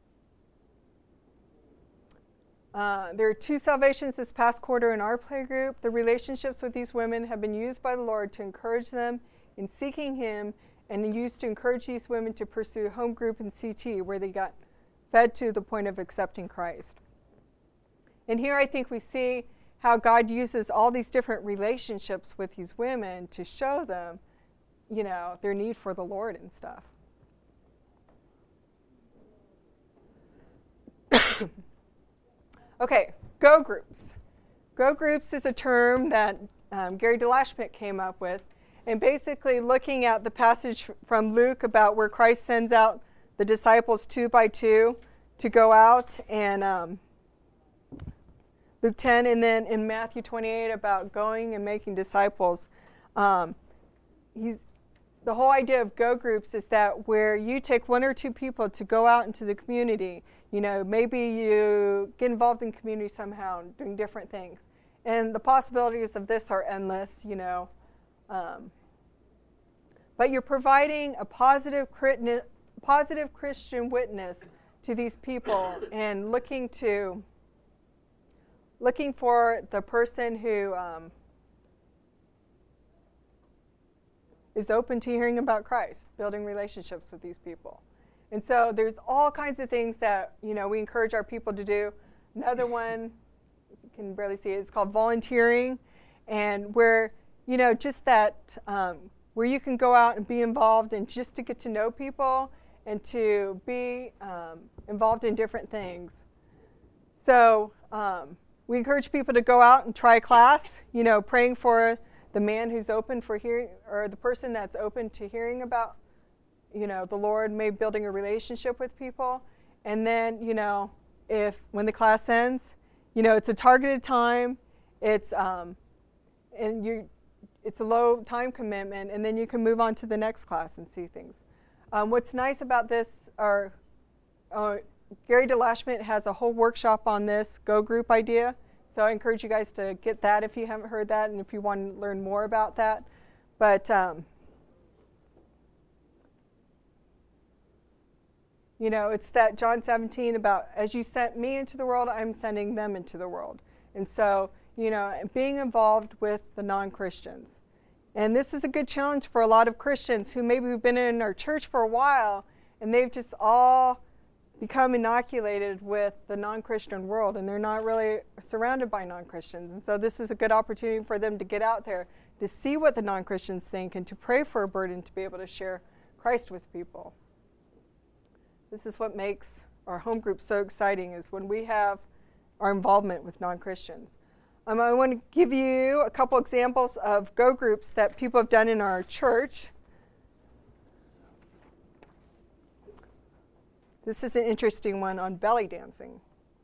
There are 2 salvations this past quarter in our playgroup. The relationships with these women have been used by the Lord to encourage them in seeking Him, and used to encourage these women to pursue home group and CT, where they got fed to the point of accepting Christ. And here I think we see how God uses all these different relationships with these women to show them, their need for the Lord and stuff. Okay, Go Groups. Go Groups is a term that Gary DeLashmutt came up with, and basically looking at the passage from Luke about where Christ sends out the disciples 2 by 2 to go out, and Luke 10, and then in Matthew 28 about going and making disciples. The whole idea of Go Groups is that where you take 1 or 2 people to go out into the community, maybe you get involved in community somehow, doing different things. And the possibilities of this are endless, but you're providing a positive Christian witness to these people, and looking for the person who is open to hearing about Christ, building relationships with these people. And so there's all kinds of things that we encourage our people to do. Another one, you can barely see it, is called volunteering, and where just that where you can go out and be involved and just to get to know people and to be involved in different things. So we encourage people to go out and try a class, praying for the man who's open for hearing, or the person that's open to hearing about, the Lord, maybe building a relationship with people. And then, when the class ends, it's a targeted time, it's it's a low time commitment, and then you can move on to the next class and see things. What's nice about this are Gary DeLashmutt has a whole workshop on this Go Group idea, so I encourage you guys to get that if you haven't heard that and if you want to learn more about that. But it's that John 17 about, as you sent me into the world, I'm sending them into the world. And so, being involved with the non-Christians. And this is a good challenge for a lot of Christians who maybe have been in our church for a while, and they've just all become inoculated with the non-Christian world, and they're not really surrounded by non-Christians. And so this is a good opportunity for them to get out there, to see what the non-Christians think, and to pray for a burden to be able to share Christ with people. This is what makes our home group so exciting, is when we have our involvement with non-Christians. I want to give you a couple examples of Go Groups that people have done in our church. This is an interesting one on belly dancing.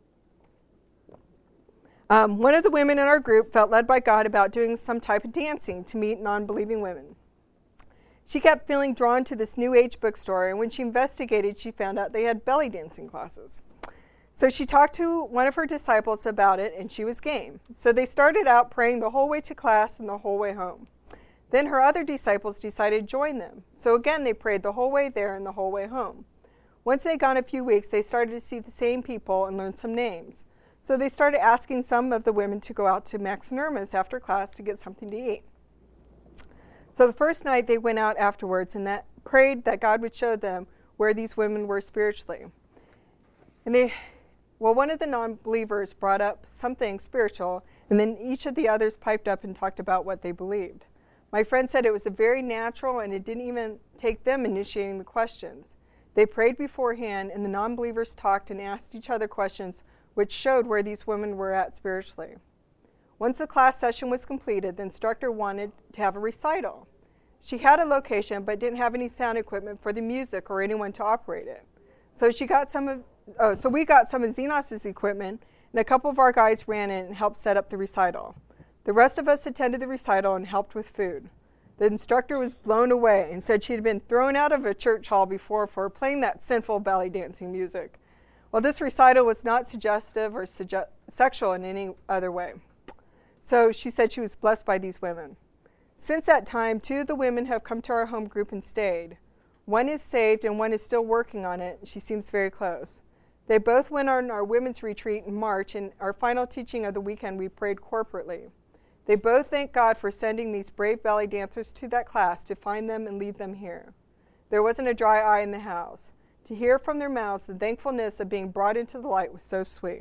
One of the women in our group felt led by God about doing some type of dancing to meet non-believing women. She kept feeling drawn to this New Age bookstore, and when she investigated, she found out they had belly dancing classes. So she talked to one of her disciples about it, and she was game. So they started out praying the whole way to class and the whole way home. Then her other disciples decided to join them. So again, they prayed the whole way there and the whole way home. Once they'd gone a few weeks, they started to see the same people and learn some names. So they started asking some of the women to go out to Max and Irma's after class to get something to eat. So the first night they went out afterwards and prayed that God would show them where these women were spiritually. And one of the non-believers brought up something spiritual, and then each of the others piped up and talked about what they believed. My friend said it was very natural, and it didn't even take them initiating the questions. They prayed beforehand, and the non-believers talked and asked each other questions which showed where these women were at spiritually. Once the class session was completed, the instructor wanted to have a recital. She had a location but didn't have any sound equipment for the music or anyone to operate it. So we got some of Zenos's equipment, and a couple of our guys ran in and helped set up the recital. The rest of us attended the recital and helped with food. The instructor was blown away and said she had been thrown out of a church hall before for playing that sinful belly dancing music. Well, this recital was not suggestive or sexual in any other way. So she said she was blessed by these women. Since that time, 2 of the women have come to our home group and stayed. One is saved and one is still working on it. She seems very close. They both went on our women's retreat in March, and our final teaching of the weekend we prayed corporately. They both thank God for sending these brave belly dancers to that class to find them and lead them here. There wasn't a dry eye in the house. To hear from their mouths the thankfulness of being brought into the light was so sweet.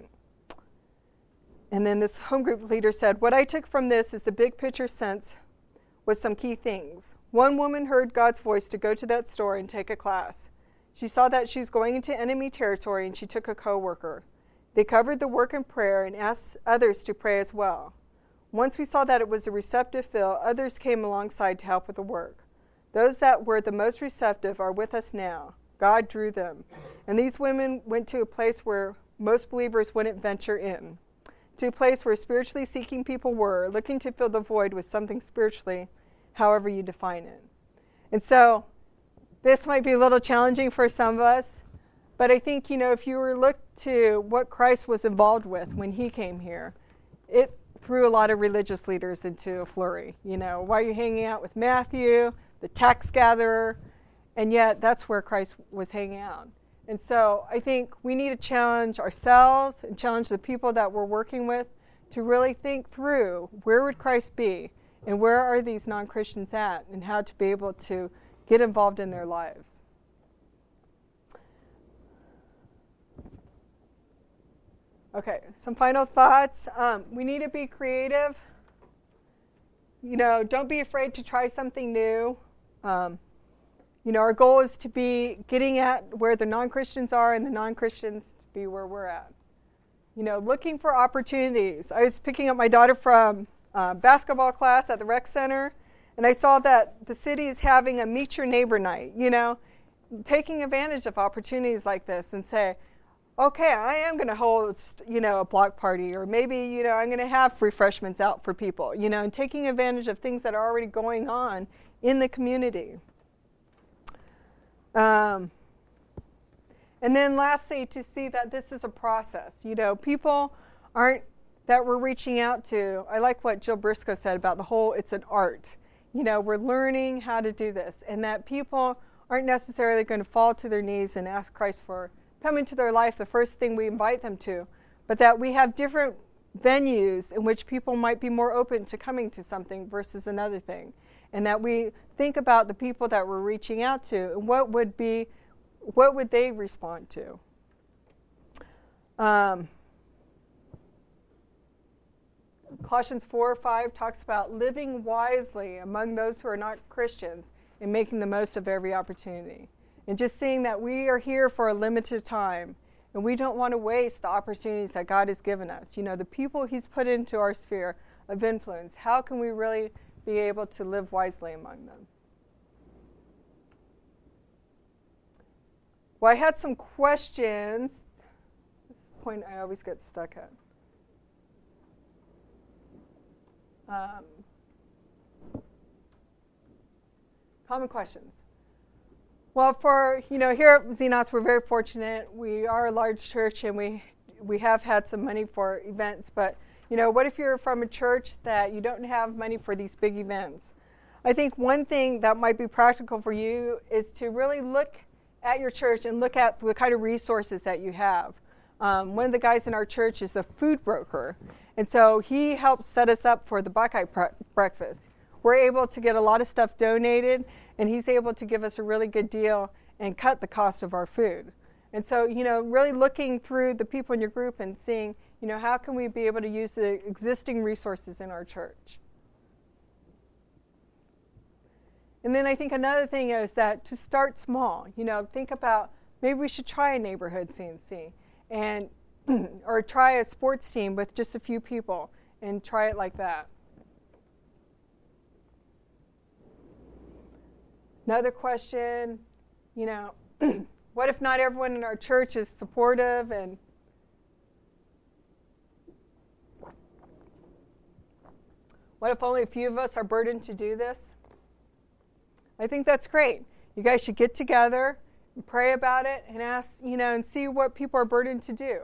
And then this home group leader said, what I took from this is the big picture sense with some key things. One woman heard God's voice to go to that store and take a class. She saw that she was going into enemy territory, and she took a co-worker. They covered the work in prayer and asked others to pray as well. Once we saw that it was a receptive feel, others came alongside to help with the work. Those that were the most receptive are with us now. God drew them. And these women went to a place where most believers wouldn't venture in, to a place where spiritually seeking people were, looking to fill the void with something spiritually, however you define it. And so this might be a little challenging for some of us, but I think, if you were looked to what Christ was involved with when he came here, it threw a lot of religious leaders into a flurry. Why are you hanging out with Matthew, the tax gatherer? And yet that's where Christ was hanging out. And so I think we need to challenge ourselves and challenge the people that we're working with to really think through, where would Christ be, and where are these non-Christians at, and how to be able to get involved in their lives. Okay, some final thoughts. We need to be creative. Don't be afraid to try something new. Our goal is to be getting at where the non-Christians are and the non-Christians to be where we're at. Looking for opportunities. I was picking up my daughter from basketball class at the rec center, and I saw that the city is having a Meet Your Neighbor night, taking advantage of opportunities like this and say, okay, I am going to hold, a block party, or maybe, I'm going to have refreshments out for people, and taking advantage of things that are already going on in the community. And then lastly, to see that this is a process. People aren't that we're reaching out to. I like what Jill Briscoe said about it's an art. We're learning how to do this, and that people aren't necessarily going to fall to their knees and ask Christ for come into their life the first thing we invite them to, but that we have different venues in which people might be more open to coming to something versus another thing, and that we think about the people that we're reaching out to and what would they respond to. Colossians 4:5 talks about living wisely among those who are not Christians and making the most of every opportunity. And just seeing that we are here for a limited time, and we don't want to waste the opportunities that God has given us. The people he's put into our sphere of influence, how can we really be able to live wisely among them? Well, I had some questions. This is a point I always get stuck at. Common questions. Well, for, here at Zenos, we're very fortunate. We are a large church, and we have had some money for events. But, what if you're from a church that you don't have money for these big events? I think one thing that might be practical for you is to really look at your church and look at the kind of resources that you have. One of the guys in our church is a food broker, and so he helps set us up for the Buckeye breakfast. We're able to get a lot of stuff donated, and he's able to give us a really good deal and cut the cost of our food. And so, really looking through the people in your group and seeing, how can we be able to use the existing resources in our church. And then I think another thing is that to start small, think about maybe we should try a neighborhood CNC, and or try a sports team with just a few people and try it like that. Another question, what if not everyone in our church is supportive, and what if only a few of us are burdened to do this? I think that's great. You guys should get together and pray about it and ask, and see what people are burdened to do.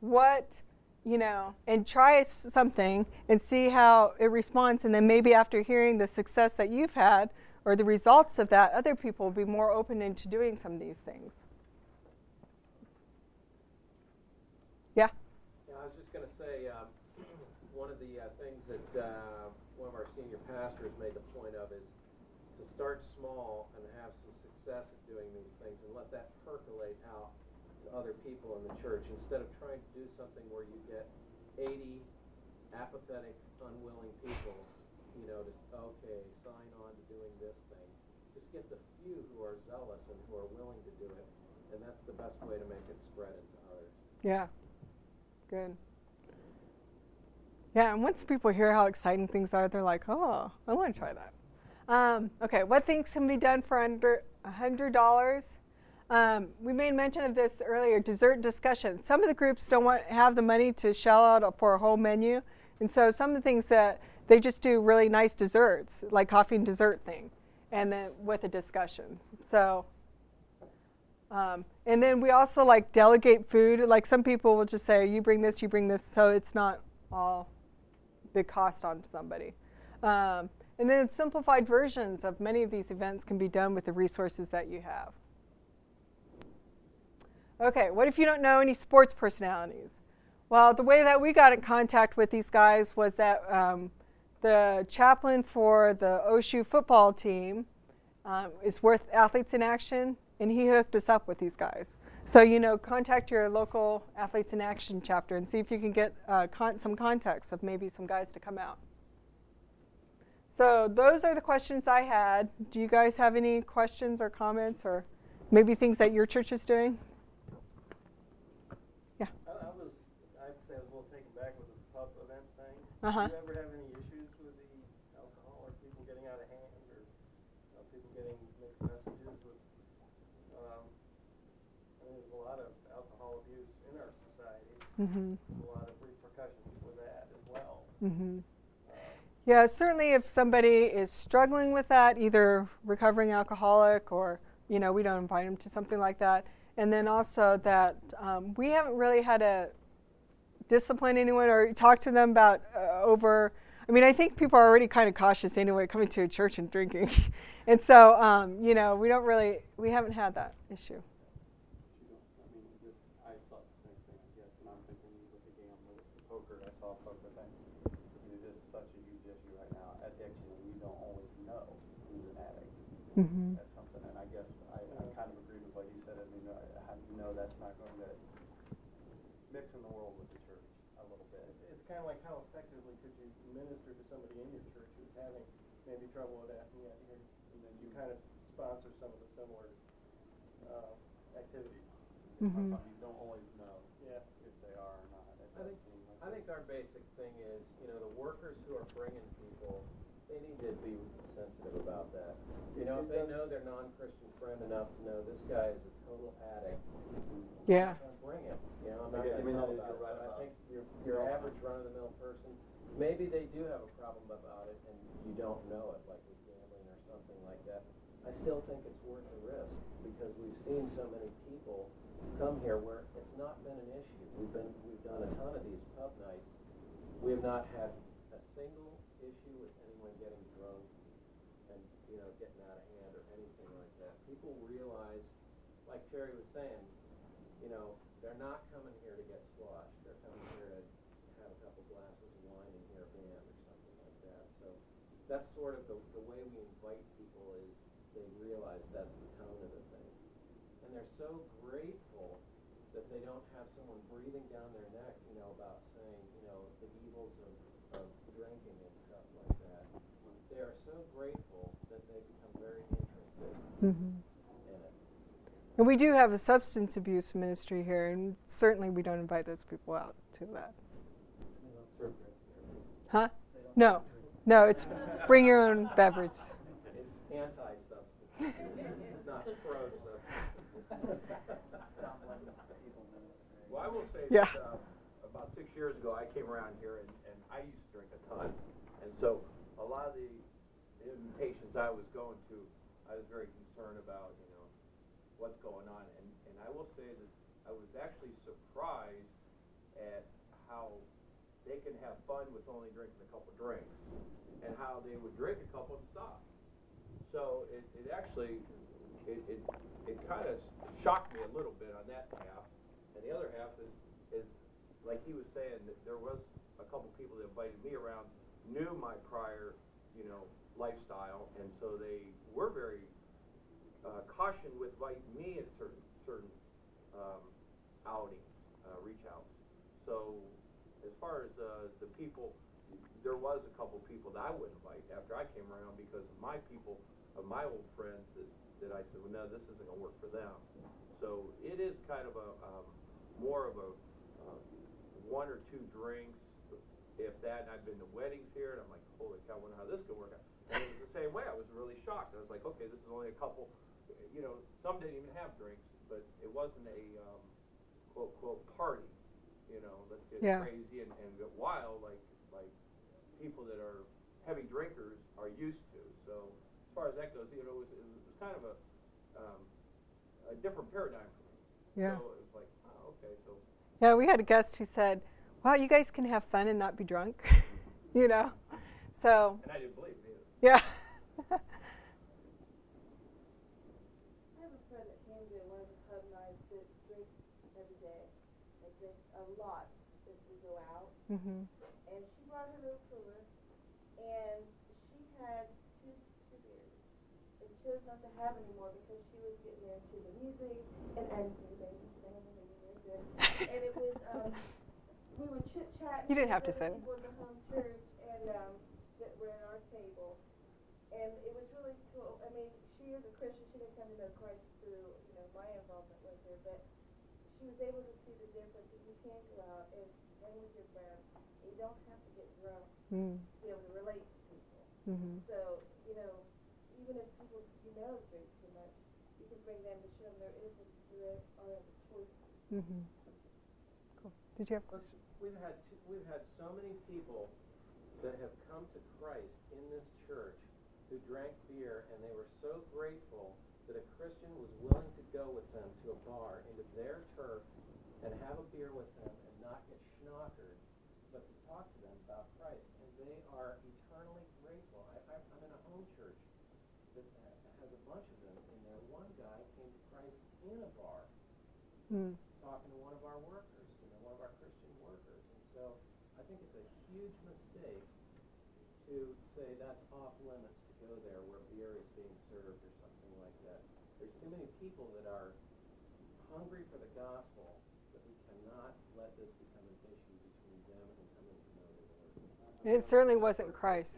And try something and see how it responds, and then maybe after hearing the success that you've had or the results of that, other people will be more open into doing some of these things. Yeah? Yeah, I was just going to say, one of the things that one of our senior pastors made the point of is to start small and have some success at doing these things and let that percolate out to other people in the church, instead of trying to do something where you get 80 apathetic, unwilling people, to sign on to doing this thing. Just get the few who are zealous and who are willing to do it, and that's the best way to make it spread into others. Yeah. Good. Yeah, and once people hear how exciting things are, they're like, oh, I want to try that. Okay, what things can be done for under $100? We made mention of this earlier, dessert discussion. Some of the groups don't have the money to shell out for a whole menu, and so some of the things that they just do really nice desserts, like coffee and dessert thing, and then with a discussion. So, and then we also delegate food. Like some people will just say, you bring this, so it's not all big cost on somebody. And then simplified versions of many of these events can be done with the resources that you have. Okay, what if you don't know any sports personalities? Well, the way that we got in contact with these guys was that the chaplain for the OSU football team is with Athletes in Action, and he hooked us up with these guys. So, contact your local Athletes in Action chapter and see if you can get some contacts of maybe some guys to come out. So those are the questions I had. Do you guys have any questions or comments, or maybe things that your church is doing? Yeah. I have to say I was a little taken back with the pub event thing. Uh-huh. Do you ever have any issues with the alcohol, or people getting out of hand, or people getting mixed messages with, there's a lot of alcohol abuse in our society. Mm-hmm. A lot of repercussions for that as well. Mm-hmm. Yeah, certainly if somebody is struggling with that, either recovering alcoholic or, we don't invite them to something like that. And then also that we haven't really had to discipline anyone or talk to them about I think people are already kind of cautious anyway coming to a church and drinking. And so, we haven't had that issue. I thought the same thing, I guess, and I'm thinking with the gambling, the poker, I saw a poker thing. It is such a huge issue right now. Addiction, and you don't always know who's an addict. Mm-hmm. That's something, and I guess I kind of agree with what you said. How do you know that's not going to mix in the world with the church a little bit? It's kind of like, how effectively could you minister to somebody in your church who's having maybe trouble with that, and then you kind of sponsor some of the similar activities. Mm-hmm. You don't always know if they are or not. I think our basic thing is, the workers who are bringing people, they need to be sensitive about that. If they know their non-Christian friend enough to know this guy is a total addict, Yeah. bring him. I'm not going to tell about it. I think your average run-of-the-mill person, maybe they do have a problem about it and you don't know it, like with gambling or something like that. I still think it's worth the risk, because we've seen so many people come here where it's not been an issue. We've done a ton of these pub nights. We have not had a single issue with anyone getting drunk and getting out of hand or anything like that. People realize, like Terry was saying, they're not coming here to get sloshed. They're coming here to have a couple glasses of wine and hear a band or something like that. So that's sort of the way we invite people, is they realize that's the tone of the thing. And they're so grateful that they don't have someone breathing down their neck, about saying, the evils of drinking and stuff like that. They are so grateful that they become very interested Mm-hmm. in it. And we do have a substance abuse ministry here, and certainly we don't invite those people out to that. Huh? No. No, it's bring your own beverage. It's anti-substance, not pro-substance. Well, I will say Yeah. that about 6 years ago, I came around here, and I used to drink a ton. And so a lot of the invitations I was going to, I was very concerned about, what's going on. And I will say that I was actually surprised at how they can have fun with only drinking a couple drinks, and how they would drink a couple and stop. So it actually kind of shocked me a little bit on that half. And the other half is like he was saying, that there was a couple people that invited me around, knew my prior, lifestyle, and so they were very cautioned with inviting me at certain outings, reach outs. So as far as the people, there was a couple people that I wouldn't invite after I came around because of my people, of my old friends that I said, well, no, this isn't going to work for them. So it is kind of a more of a one or two drinks, if that. And I've been to weddings here, and I'm like, holy cow, I wonder how this could work out. And it was the same way. I was really shocked. I was like, okay, this is only a couple. Some didn't even have drinks, but it wasn't a quote quote party. Let's get crazy and get wild like people that are heavy drinkers are used to. So as far as that goes, it was kind of a different paradigm for me. Yeah. So it was like, oh, okay, so. Yeah, we had a guest who said, wow, you guys can have fun and not be drunk. So. And I didn't believe it either. Yeah. I have a friend that came to one of the pub nights that drinks every day. That drinks a lot as we go out. Mm-hmm. And she brought her little cooler, and she had two beers. And chose not to have any more because she was getting into the music and and it was we were chit-chatting. You didn't have to say it. People in the home church and that were at our table. And it was really cool. I mean, she is a Christian. She didn't come to know Christ through, my involvement with her, but she was able to see the difference that you can go out and with your friends. You don't have to get drunk to be able to relate to people. Mm-hmm. So, even if people drink too much, you can bring them to show them there are other choices. Mm-hmm. Cool. Did you have a question? We've had so many people that have come to Christ in this church who drank beer, and they were so grateful that a Christian was willing to go with them to a bar, into their turf, and have a beer with them and not get schnockered, but to talk to them about Christ. And they are eternally grateful. I'm in a home church that has a bunch of them in there. One guy came to Christ in a bar, talking to one of our workers, one of our Christian workers. And so I think it's a huge mistake to say that's off limits to go there where beer is being served or something like that. There's too many people that are hungry for the gospel that we cannot let this become an issue between them and coming to know the Lord. It certainly wasn't Christ.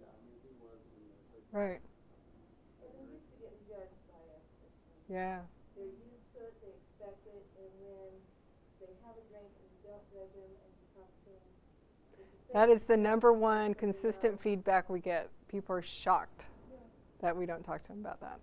Right. And they're used to getting judged by us. Yeah. They're used to it, they expect it, and then they have a drink and you don't judge them and you talk to them. That is the number one consistent feedback we get. People are shocked that we don't talk to them about that.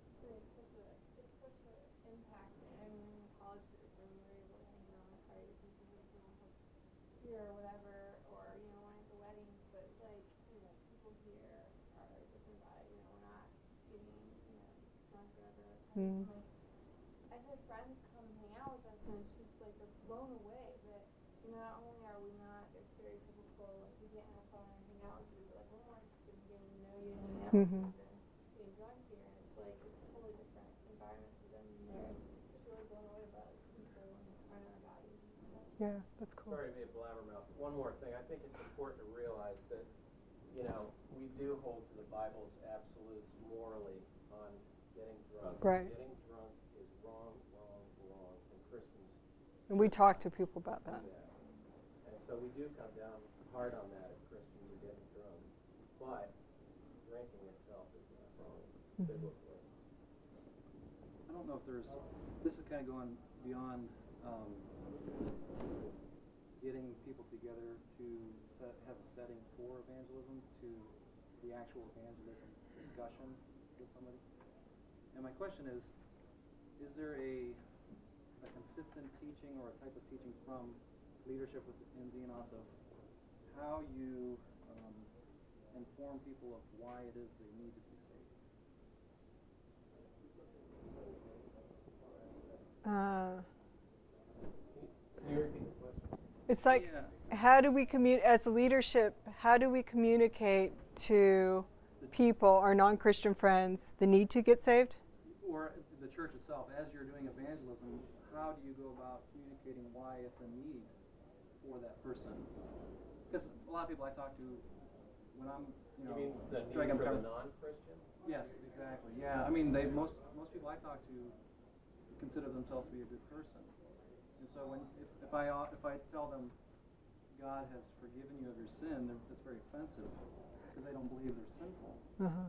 It's such an impact. I mean, in college group, when we were able to hang out and party with people with beer or whatever, or one at the weddings, but people here are different about it. We're not getting drunk or whatever. I've had friends come hang out with us, and it's just they're blown away that not only are we not their stereotypical we can't have fun and hang out with you, but we're more interested in getting to know you and hanging out with you than being drunk here. And it's it's a totally different environment for them, and they're just really blown away about people and our values and stuff. Yeah, that's cool. Sorry to be a blabbermouth. One more thing. I think it's important to realize that, we do hold to the Bible's absolutes morally on getting drunk. Right. Getting drunk is wrong, and Christians. And we talk to people about that. And so we do come down hard on that if Christians are getting drunk. But drinking itself is not wrong biblically. I don't don't know if there's. This is kind of going beyond getting people together to have a setting for evangelism to the actual evangelism discussion with somebody. And my question is there a consistent teaching or a type of teaching from leadership within Xenos of how you inform people of why it is they need to be saved? Can you repeat the question? It's like, how do we as leadership, how do we communicate to people, our non-Christian friends, the need to get saved? Or the church itself, as you're doing evangelism, how do you go about communicating why it's a need for that person? Because a lot of people I talk to, when I'm, You mean the need for the non-Christian? Yes, exactly. Yeah, I mean, most people I talk to consider themselves to be a good person, and so if I tell them God has forgiven you of your sin, that's very offensive because they don't believe they're sinful. Uh-huh.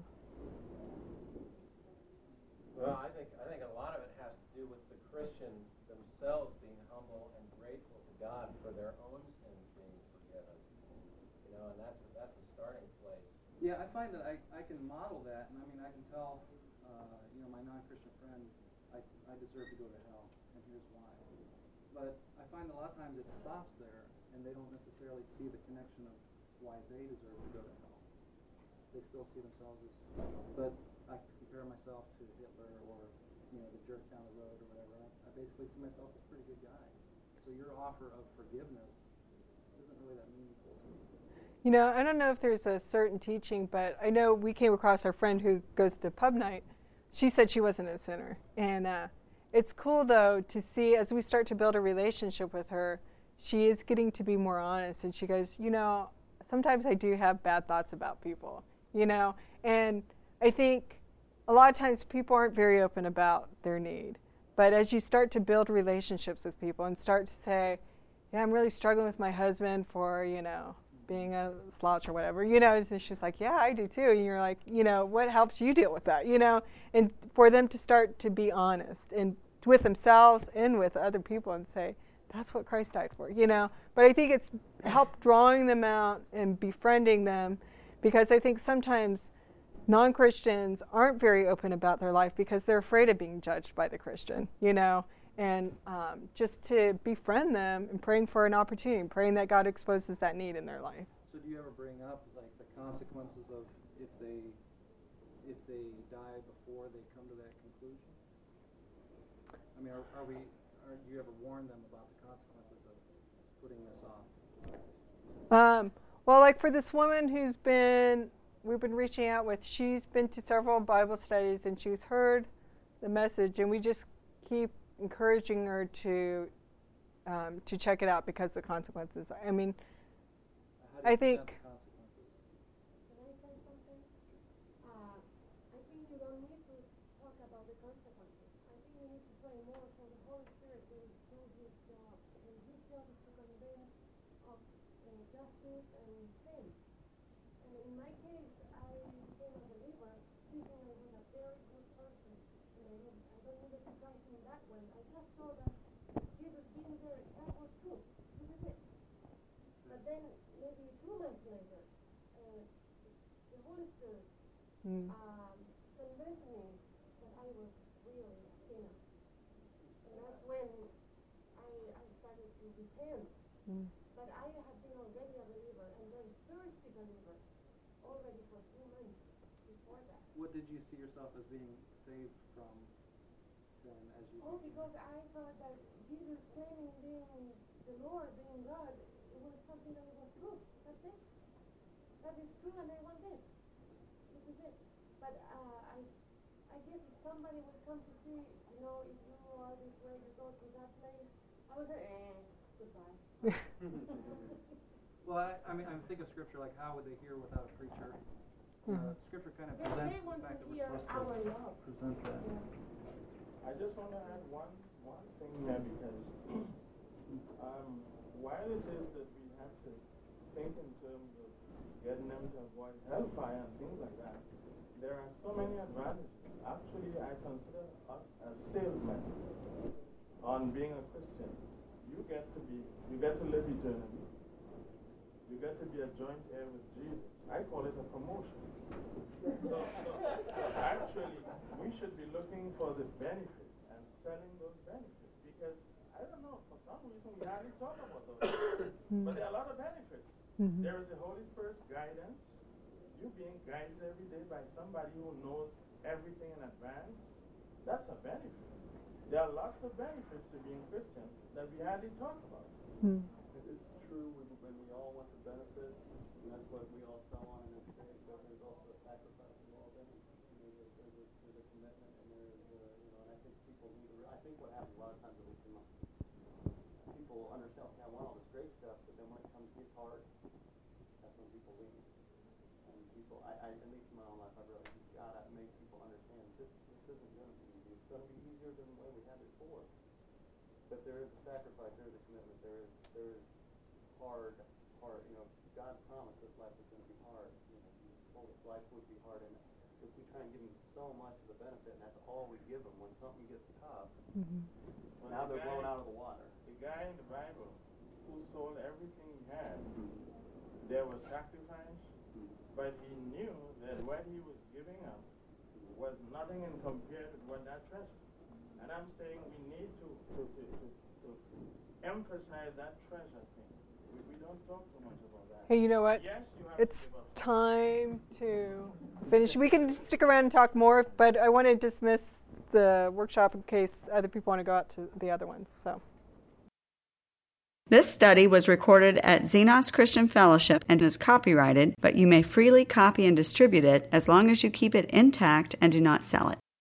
Well, I think a lot of it has to do with the Christian themselves being humble and grateful to God for their own sins being forgiven. You know, and that's a starting place. Yeah, I find that I can model that, and I mean, I can tell, my non-Christian friend, I deserve to go to hell, and here's why. But I find a lot of times it stops there, and they don't necessarily see the connection of why they deserve to go to hell. They still see themselves as, but I compare myself to Hitler or, the jerk down the road or whatever. I basically see myself as a pretty good guy. So your offer of forgiveness isn't really that meaningful to me. I don't know if there's a certain teaching, but I know we came across our friend who goes to pub night. She said she wasn't a sinner. And it's cool, though, to see as we start to build a relationship with her, she is getting to be more honest. And she goes, sometimes I do have bad thoughts about people, And I think a lot of times people aren't very open about their need. But as you start to build relationships with people and start to say, yeah, I'm really struggling with my husband for, being a slouch or whatever, and she's like, yeah, I do too. And you're like, what helps you deal with that, and for them to start to be honest and with themselves and with other people and say, that's what Christ died for, But I think it's helped drawing them out and befriending them, because I think sometimes non-Christians aren't very open about their life because they're afraid of being judged by the Christian, and just to befriend them and praying for an opportunity, praying that God exposes that need in their life. So do you ever bring up like the consequences of if they die before they come to that conclusion? I mean, do you ever warn them about the consequences of putting this off? Well, like for this woman we've been reaching out with, she's been to several Bible studies and she's heard the message, and we just keep encouraging her to check it out because the consequences. I mean, I think. Can I say something? I think you don't need to talk about the consequences. I think you need to pray more for the Holy Spirit to do His job. And His job is to convince of justice and sin. And in my case, I became a believer thinking I was a very good person. And I don't need to Christ in that way. I just saw that Jesus being there, that was true. This is it. But then, maybe 2 months later, the Holy Spirit convinced me that I was really a sinner. And that's when I started to repent. But I had been already a believer, and then thirsty believer, already for 2 months before that. What did you see yourself as being saved from then as you... Because I thought that Jesus claiming being the Lord, being God, it was something that was true. That's it. That is true, and I want this. This is it. But I guess if somebody would come to see, if you are this way, you go to that place, I would say, goodbye. Well, I mean, I think of Scripture like, how would they hear without a preacher? Scripture kind of presents the fact that we're supposed to present that. I just want to add one thing there, because while it is that we have to think in terms of getting them to avoid hellfire and things like that, there are so many advantages. Actually, I consider us as salesmen on being a Christian. You get to live eternally. You get to be a joint heir with Jesus. I call it a promotion. So actually, we should be looking for the benefits and selling those benefits because, I don't know, for some reason we hardly talk about those. But there are a lot of benefits. There is the Holy Spirit's guidance. You being guided every day by somebody who knows everything in advance. That's a benefit. There are lots of benefits to being Christian that we hardly talk about. It's true when we all want the benefit, and that's what we all sell on in this stage, but there's also a sacrifice involved in it. There's a commitment, and and I think people need to, I think what happens a lot of times, at least in my, people understand, okay, I want all this great stuff, but then when it comes to get hard, that's when people leave. And people, at least in my own life, I've realized you've got to make people understand this isn't going to be easy. It's going to be easier than the way we had it before. But there is a sacrifice, there is a commitment, there is hard, God promised this life was going to be hard. He told us life would be hard, and if we try and give them so much of the benefit, and that's all we give them, when something gets tough, now they're blown out of the water. The guy in the Bible who sold everything he had, there was sacrifice, but he knew that what he was giving up was nothing in compared with what that treasure. And I'm saying we need to emphasize that treasure thing. We don't talk too much about that. Hey, you know what? Yes, you have It's to give up. time to finish. We can stick around and talk more, but I want to dismiss the workshop in case other people want to go out to the other ones. So. This study was recorded at Xenos Christian Fellowship and is copyrighted, but you may freely copy and distribute it as long as you keep it intact and do not sell it.